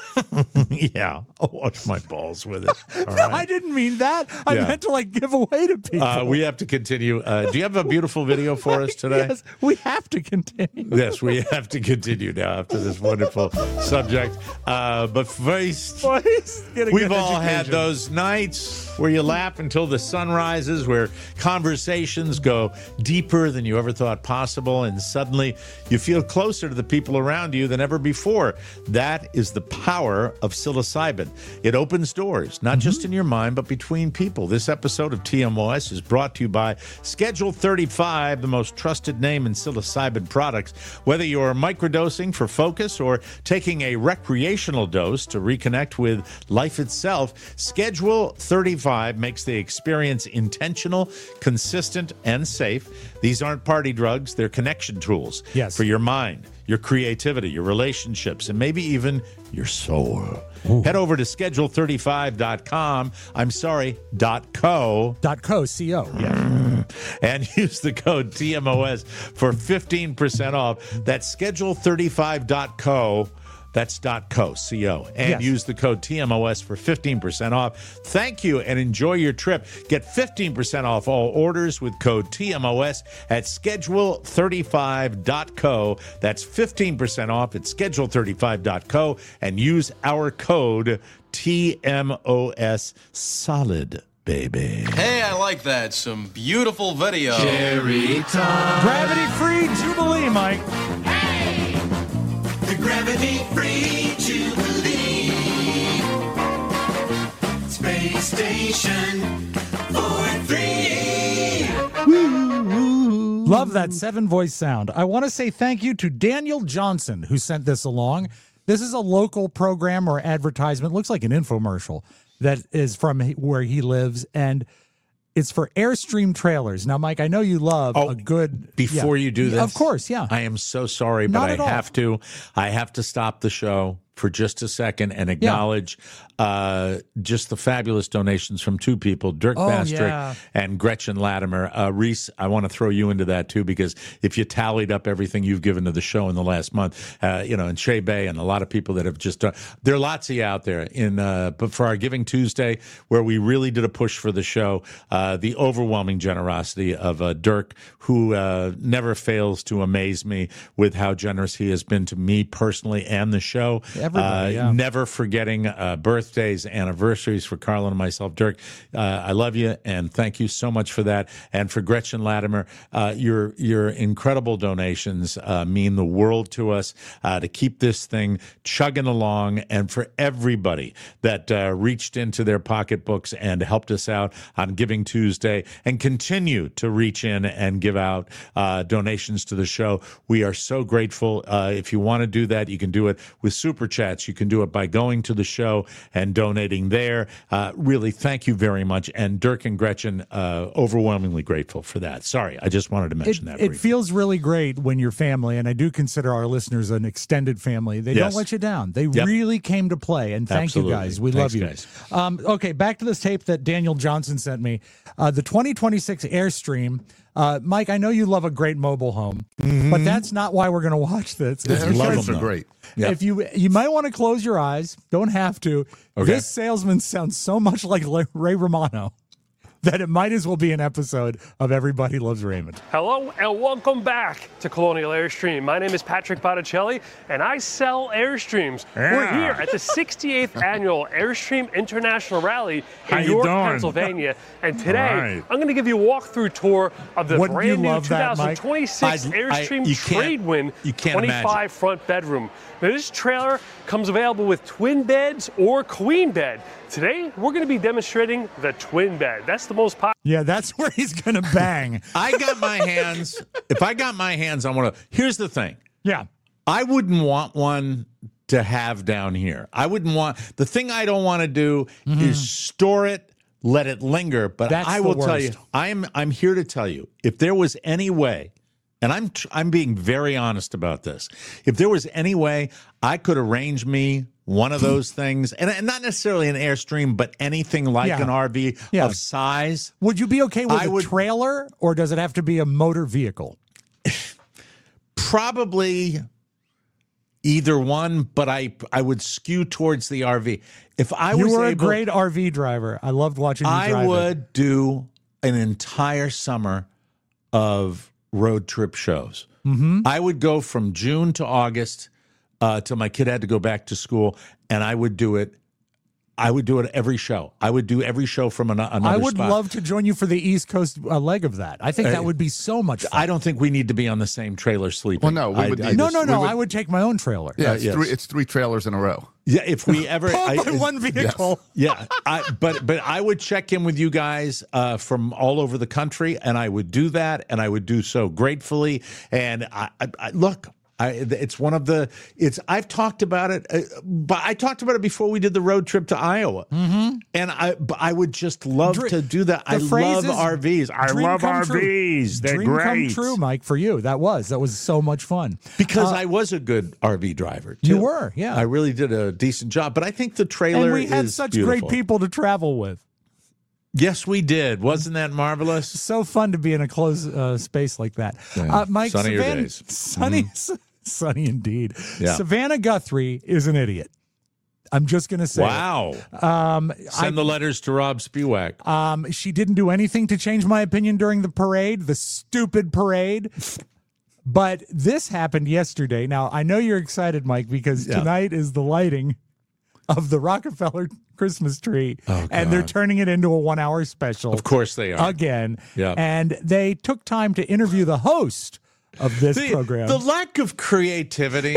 yeah. I'll wash my balls with it. All No, right. I didn't mean that. I Yeah. meant to like give away to people. Uh, we have to continue. Uh, do you have a beautiful video for us today? Yes, we have to continue. Yes, we have to continue now after this wonderful subject. Uh, but first, Boys, get a we've good all had education. those nights where you laugh until the sun rises, where conversations go deeper than you ever thought possible, and suddenly you feel closer to the people around you than ever before. That is the power of psilocybin. It opens doors, not just in your mind, but between people. This episode of T M O S is brought to you by Schedule thirty-five, the most trusted name in psilocybin products. Whether you're microdosing for focus or taking a recreational dose to reconnect with life itself, Schedule thirty-five makes the experience intentional, consistent, and safe. These aren't party drugs, they're connection tools Yes. for your mind, your creativity, your relationships, and maybe even your soul. Head over to schedule thirty-five dot com. I'm sorry, dot co. Dot co, C O. Yeah. And use the code T M O S for fifteen percent off. That's schedule thirty-five dot co. That's .co, C-O. And Yes. use the code T M O S for fifteen percent off. Thank you and enjoy your trip. Get fifteen percent off all orders with code T M O S at schedule thirty-five dot co. That's fifteen percent off at schedule thirty-five dot co and use our code T M O S solid, baby. Hey, I like that. Some beautiful video. Gravity-free Jubilee, Mike. The gravity-free Jubilee Space Station four three. Love that seven voice sound. I want to say thank you to Daniel Johnson who sent this along. This is a local program or advertisement. Looks like an infomercial that is from where he lives, and it's for Airstream trailers. Now, Mike, I know you love Oh, a good. Before yeah. you do this, of course, yeah. I am so sorry, but Not I at all. have to. I have to stop the show for just a second and acknowledge uh, just the fabulous donations from two people, Dirk Oh, Bastrick yeah. and Gretchen Latimer. Uh, Reese, I want to throw you into that too, because if you tallied up everything you've given to the show in the last month, uh, you know, and Shea Bay and a lot of people that have just done, there are lots of you out there in, uh, but for our Giving Tuesday, where we really did a push for the show, uh, the overwhelming generosity of uh, Dirk, who uh, never fails to amaze me with how generous he has been to me personally and the show. everybody, Uh, yeah. Never forgetting uh, birthdays, anniversaries for Carlin and myself. Dirk, uh, I love you, and thank you so much for that. And for Gretchen Latimer, uh, your your incredible donations uh, mean the world to us uh, to keep this thing chugging along, and for everybody that uh, reached into their pocketbooks and helped us out on Giving Tuesday and continue to reach in and give out uh, donations to the show. We are so grateful. Uh, if you want to do that, you can do it with Super Chats. You can do it by going to the show and donating there. Uh, really, thank you very much. And Dirk and Gretchen, uh, overwhelmingly grateful for that. Sorry, I just wanted to mention it, that it briefly. feels really great when your family, and I do consider our listeners an extended family, they Yes. don't let you down. They Yep. really came to play, and thank Absolutely. you guys. We Thanks, love you. guys. Um, okay, back to this tape that Daniel Johnson sent me. Uh, the twenty twenty-six Airstream. Uh, Mike, I know you love a great mobile home, but that's not why we're going to watch this. The It's Airstreams because are great. Yeah. If you you might want to close your eyes, don't have to. Okay. This salesman sounds so much like Le- Ray Romano that it might as well be an episode of Everybody Loves Raymond. Hello and welcome back to Colonial Airstream. My name is Patrick Botticelli and I sell Airstreams. We're Yeah. here at the sixty-eighth Annual Airstream International Rally How in you York, doing? Pennsylvania. And today Right. I'm going to give you a walkthrough tour of the Wouldn't you brand new love that, Mike? twenty twenty-six I'd- I- Airstream you can't- Trade-Win you can't twenty-five imagine. front bedroom. Now this trailer comes available with twin beds or queen bed. Today we're going to be demonstrating the twin bed. That's the most popular. Yeah, that's where he's going to bang. I got my hands. If I got my hands on one of, here's the thing. Yeah. I wouldn't want one to have down here. I wouldn't want, the thing I don't want to do is store it, let it linger. But That's I the will tell you, worst. I'm I'm here to tell you, if there was any way, and I'm tr- I'm being very honest about this, if there was any way I could arrange me one of those things, and, and not necessarily an Airstream, but anything like Yeah. an R V Yeah. of size, Would you be okay with I a would- trailer, or does it have to be a motor vehicle? probably either one, but I I would skew towards the R V. If I You was were a able, great R V driver. I loved watching you I drive it. would do an entire summer of road trip shows. Mm-hmm. I would go from June to August uh, till my kid had to go back to school, and I would do it. I would do it every show. I would do every show from an, another I would spot. love to join you for the East Coast uh, leg of that. I think Uh, that would be so much fun. I don't think we need to be on the same trailer sleeping. Well, no, we I- would I need no, just- no, no. we would- I would take my own trailer. Yeah, Uh, it's, yes. three, it's three trailers in a row. Yeah, if we ever, I, By one vehicle. yeah, I, but but I would check in with you guys uh, from all over the country, and I would do that, and I would do so gratefully. And I, I, I look. I, it's one of the. It's. I've talked about it, uh, but I talked about it before we did the road trip to Iowa, mm-hmm. and I. But I would just love Dr- to do that. the I phrase love is R Vs. I dream love come R Vs. true. They're Dream great. come true, Mike, for you. That was that was so much fun Because Uh, I was a good R V driver. Too. You were, yeah. I really did a decent job. But I think the trailer and we had is such beautiful. great people to travel with. Yes, we did. Wasn't that marvelous? So fun to be in a closed uh, space like that. Yeah. Uh, Mike, Sunnier Savannah, days. sunny, sunny indeed. Yeah. Savannah Guthrie is an idiot. I'm just going to say. it. Wow. Um, Send the letters to Rob Spiewak. Um, she didn't do anything to change my opinion during the parade, the stupid parade. But this happened yesterday. Now, I know you're excited, Mike, because Yeah. tonight is the lighting of the Rockefeller Christmas tree, Oh, and they're God. turning it into a one-hour special. Of course they are. Again. Yeah. And they took time to interview the host of this The, program. the lack of creativity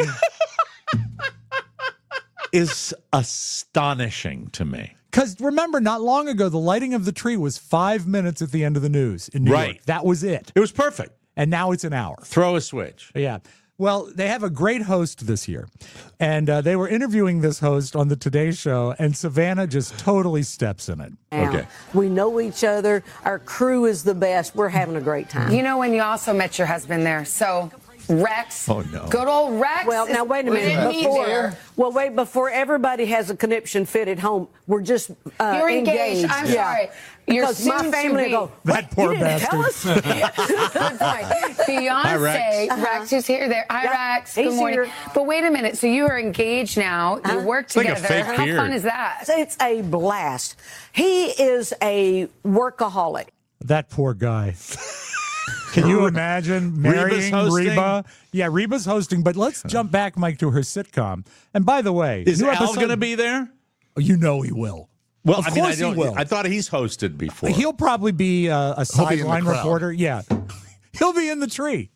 is astonishing to me. Because remember, not long ago, the lighting of the tree was five minutes at the end of the news in New Right. York. That was it. It was perfect. And now it's an hour. Throw a switch. Yeah. Well, they have a great host this year. And uh, they were interviewing this host on the Today Show, and Savannah just totally steps in it. Okay. We know each other. Our crew is the best. We're having a great time. You know when you also met your husband there. So Rex. Oh, no. Good old Rex. Well, now wait a We minute. didn't meet Before, there. well, wait. Before everybody has a conniption fit at home, we're just uh, You're engaged. I'm sorry. You're because my soon to family be. go. That poor you didn't tell bastard. us? Good point. Fiance Rex. Rex. Rex is here. There. Hi, Yeah, Rex. Good he's morning. here. But wait a minute. So you are engaged now. You work like a together. fake How beard. fun is that? It's a blast. He is a workaholic. That poor guy. Can you imagine marrying hosting? Reba? Yeah, Reba's hosting, but let's jump back, Mike, to her sitcom. And by the way, Is new Al episode- going to be there? You know he will. Well, Of I mean, I course he don't. will. I thought he's hosted before. He'll probably be uh, a He'll be in the sideline crowd. reporter. Yeah. He'll be in the tree.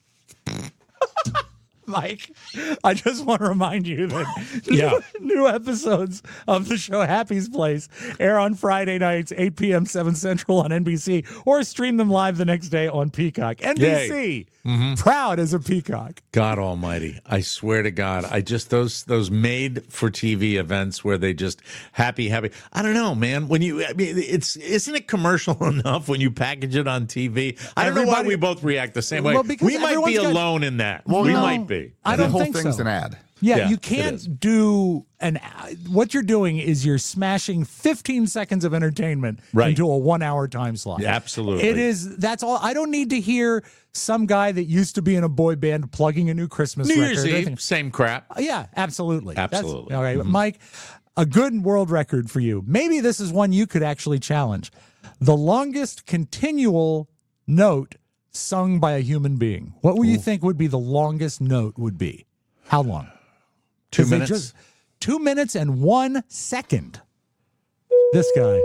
Mike, I just want to remind you that Yeah. new episodes of the show Happy's Place air on Friday nights, eight p.m., seven Central on N B C, or stream them live the next day on Peacock. N B C, Mm-hmm. proud as a Peacock. God Almighty! I swear to God, I just those those made for T V events where they just happy, happy. I don't know, man. When you, I mean, it's isn't it commercial enough when you package it on T V? I don't know why Everybody- we both react the same way. Well, because We might be everyone's got- alone in that. Well, we no. might be. I the don't whole think thing's so. an ad. Yeah, Yeah, you it can't is. do an. What you're doing is you're smashing fifteen seconds of entertainment Right. into a one-hour time slot. Yeah, absolutely. It is. That's all. I don't need to hear some guy that used to be in a boy band plugging a new Christmas New record. Year's Eve, same crap. Yeah, absolutely. That's- Absolutely. all right, Mhm. Mike, a good world record for you. Maybe this is one you could actually challenge. The longest continual note sung by a human being. What would you think would be the longest note would be? How long? Two 'Cause they minutes. just- two minutes and one second. This guy.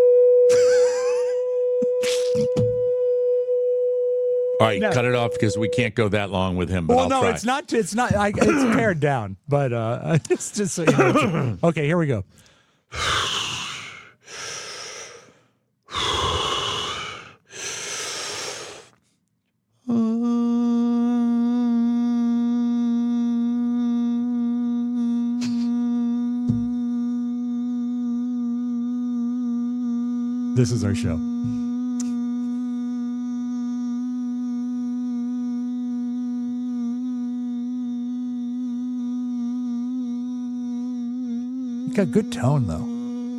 All right, No. cut it off because we can't go that long with him. But Well, I'll no, try. it's not. It's not. I, it's pared down, but uh, it's just so you know. Okay, here we go. This is our show. Got good tone though.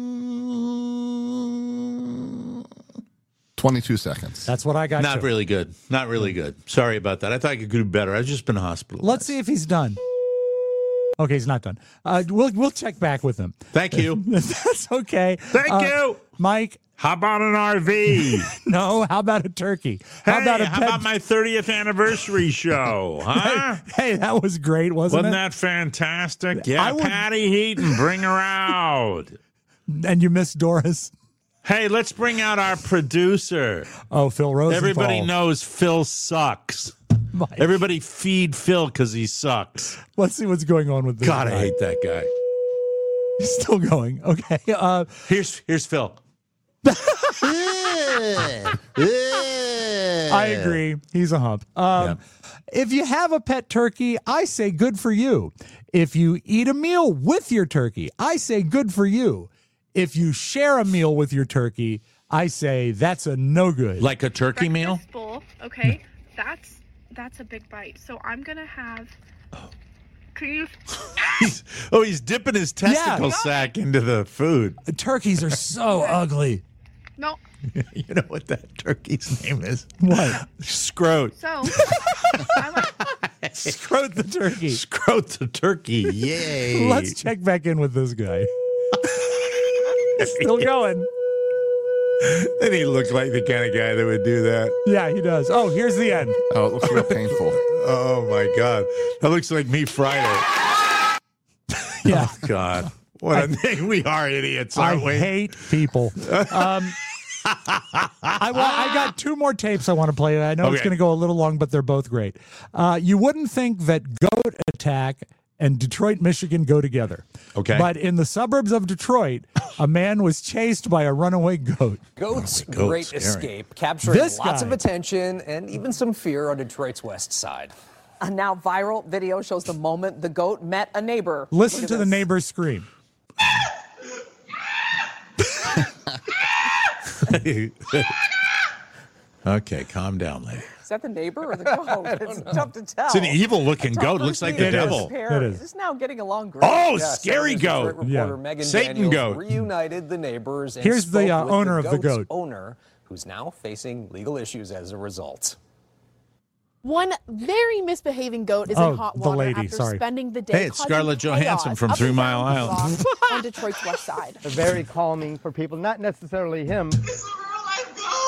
twenty-two seconds. That's what I got. Not too. really good. Not really good. Sorry about that. I thought I could do better. I've just been hospitalized. Let's see if he's done. Okay, he's not done. Uh, we'll we'll check back with him. Thank you. That's okay. Thank Uh, you. Mike. How about an R V? No. How about a turkey? Hey, how about a how pet- about my thirtieth anniversary show? Huh? Hey, that was great, wasn't, Wasn't it? that fantastic? Yeah, I would- Patty Heaton, bring her out. And you missed Doris. Hey, let's bring out our producer. Oh, Phil Rosenthal. Everybody knows Phil sucks. Mike. Everybody feed Phil because he sucks. Let's see what's going on with this. God, I guy. hate that guy. He's still going. Okay. Uh, Here's here's Phil. I agree. He's a hump. Um, If you have a pet turkey, I say good for you. If you eat a meal with your turkey, I say good for you. If you share a meal with your turkey, I say that's a no good. Like a turkey meal? Breakfast bowl, okay, that's that's a big bite. So I'm gonna have. Can you? He's, oh, he's dipping his testicle Yeah. sack into the food. Turkeys are so ugly. No. You know what that turkey's name is? What? Scrote. So. Scrote the turkey. Scrote the turkey. Yay. Let's check back in with this guy. Still going. Then he looked like the kind of guy that would do that. Yeah, he does. Oh, here's the end. Oh, it looks real painful. Oh, my God. That looks like me Friday. Yeah. Oh, God. What a thing. We are idiots, aren't I we? hate people. Um, I, wa- I got two more tapes I want to play. I know it's Okay. going to go a little long, but they're both great. Uh, you wouldn't think that Goat Attack and Detroit, Michigan go together. Okay. But in the suburbs of Detroit, a man was chased by a runaway goat. Goat's Oh, goat, great scary. escape, capturing This lots guy. of attention and even some fear on Detroit's west side. A now viral video shows the moment the goat met a neighbor. Listen Look at to the this. neighbor scream. Okay, calm down, lady. Is that the neighbor or the goat? It's tough to tell. It's an evil-looking A goat. tough Looks like person the to devil. compare. It is. It's now getting along great. Oh, Yeah, scary Saturday's goat. Detroit Yeah. reporter Megan Satan Daniels goat. reunited the neighbors and Here's the, spoke uh, with owner of the goat's goat. owner, who's now facing legal issues as a result. One very misbehaving goat is Oh, in hot the water lady, after sorry. spending the day Hey, it's causing Scarlett Johansson chaos from up Three and Mile down the Island. block on Detroit's west side. Very calming for people, not necessarily him.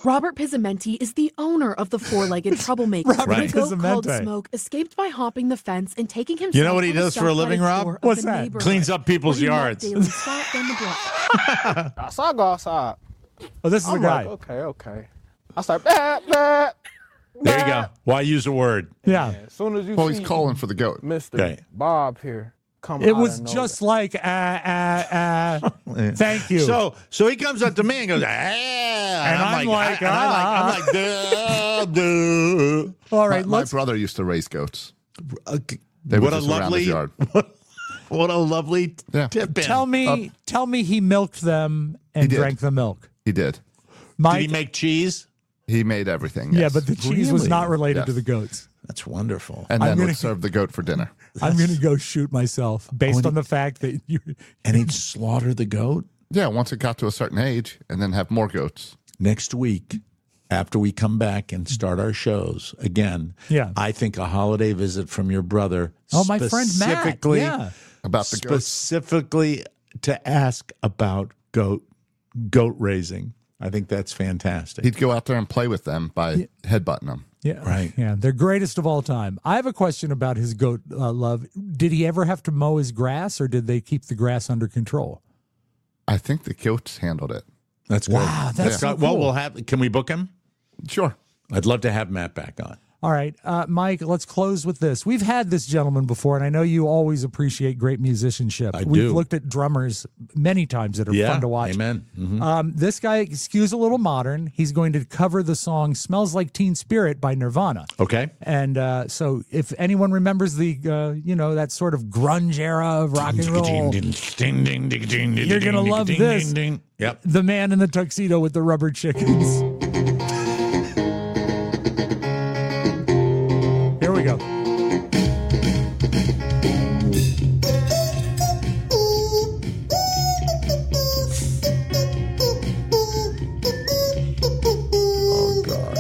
Robert Pizzamenti is the owner of the four-legged troublemaker. Robert The goat called Pizzamenti. Smoke escaped by hopping the fence and taking himself You know what he on a does for a living, self-guided Rob? tour of What's the that? neighborhood, Cleans up people's where he yards. mopped daily salt down the block. I saw I go outside. Oh, this is I'm the guy. like, okay, okay. I start, bah, bah. There you go. Why use a word? Yeah. As soon as you Well, see he's calling for the goat. Mister Okay. Bob here, come It out was of nowhere. just like, uh, uh, uh, thank you. So, so he comes up to me and goes, ah, and, I'm like, I, and I'm like, I'm like, duh, duh. All right, My, my let's. brother used to raise goats. Uh, They were what a just around lovely, his yard. what a lovely Yeah. tip. in. Tell me, Up. tell me, he milked them and He did. drank the milk. He did. Mike, Did he make cheese? He made everything. yeah, yes. but the cheese was Really? not related Yes. to the goats. That's wonderful. and I'm then gonna- would serve the goat for dinner. I'm going to go shoot myself based and on the fact that you. And he'd slaughter the goat Yeah, once it got to a certain age, and then have more goats. next week. After we come back and start our shows again, Yeah. I think a holiday visit from your brother. Oh, my friend Matt. specifically- Yeah. About the goats. specifically to ask about goat goat raising. I think that's fantastic. He'd go out there and play with them by headbutting them. Yeah, Right. Yeah, they're greatest of all time. I have a question about his goat uh, love. Did he ever have to mow his grass, or did they keep the grass under control? I think the goats handled it. That's good. Wow, that's so Well, cool. we'll have. Can we book him? Sure. I'd love to have Matt back on. All right, uh, Mike, let's close with this. We've had this gentleman before, and I know you always appreciate great musicianship. I We've do. looked at drummers many times that are Yeah, fun to watch. amen. Mhm. Um, this guy skews a little modern. He's going to cover the song "Smells Like Teen Spirit" by Nirvana. Okay. And uh, so, if anyone remembers the, uh, you know, that sort of grunge era of rock and roll, you're gonna love this. Yep. The man in the tuxedo with the rubber chickens. Here we go. Oh, God.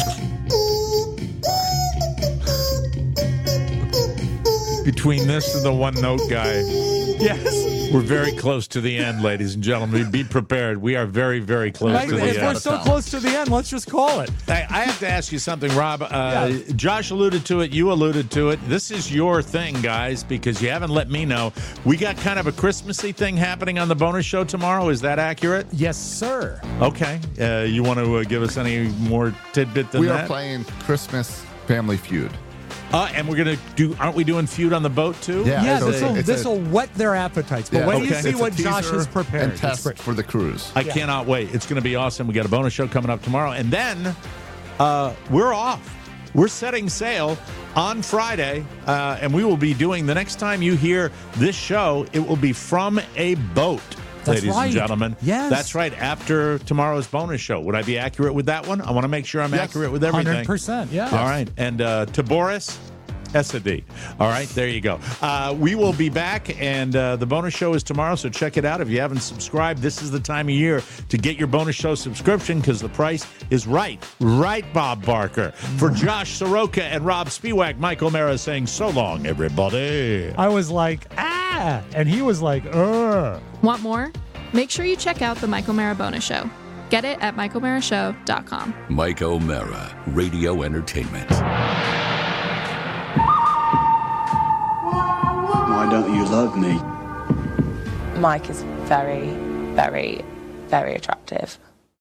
Between this and the one note guy, Yes. we're very close to the end, ladies and gentlemen. Be prepared. We are very, very close Mike, to the if end. we're so close to the end, let's just call it. I, I have to ask you something, Rob. Uh, Yeah. Josh alluded to it. You alluded to it. This is your thing, guys, because you haven't let me know. We got kind of a Christmassy thing happening on the bonus show tomorrow. Is that accurate? Yes, sir. Okay. Uh, you want to uh, give us any more tidbit than We that? are playing Christmas Family Feud. Uh, and we're gonna do. Aren't we doing feud on the boat too? Yeah, Yeah, so this will it's this a- will whet their appetites. But Yeah, when okay. you see It's a what Josh teaser has prepared, and it's test great. for the cruise. I cannot wait. It's going to be awesome. We got a bonus show coming up tomorrow, and then uh, we're off. We're setting sail on Friday, uh, and we will be doing the next time you hear this show. It will be from a boat. That's Ladies right. and gentlemen. Yes. That's right. After tomorrow's bonus show. Would I be accurate with that one? I want to make sure I'm Yes. accurate with everything. one hundred percent, yeah. All right. And uh, to Boris, S A D. All right, there you go. Uh, we will be back, and uh, the bonus show is tomorrow, so check it out. If you haven't subscribed, this is the time of year to get your bonus show subscription because the price is right. Right, Bob Barker. For Josh Soroka and Rob Spiewak, Mike O'Mara saying so long, everybody. I was like, ah, and he was like, ugh. Want more? Make sure you check out the Mike O'Mara bonus show. Get it at mike o'mara show dot com. Mike O'Mara, Radio Entertainment. Why don't you love me? Mike is very, very, very attractive.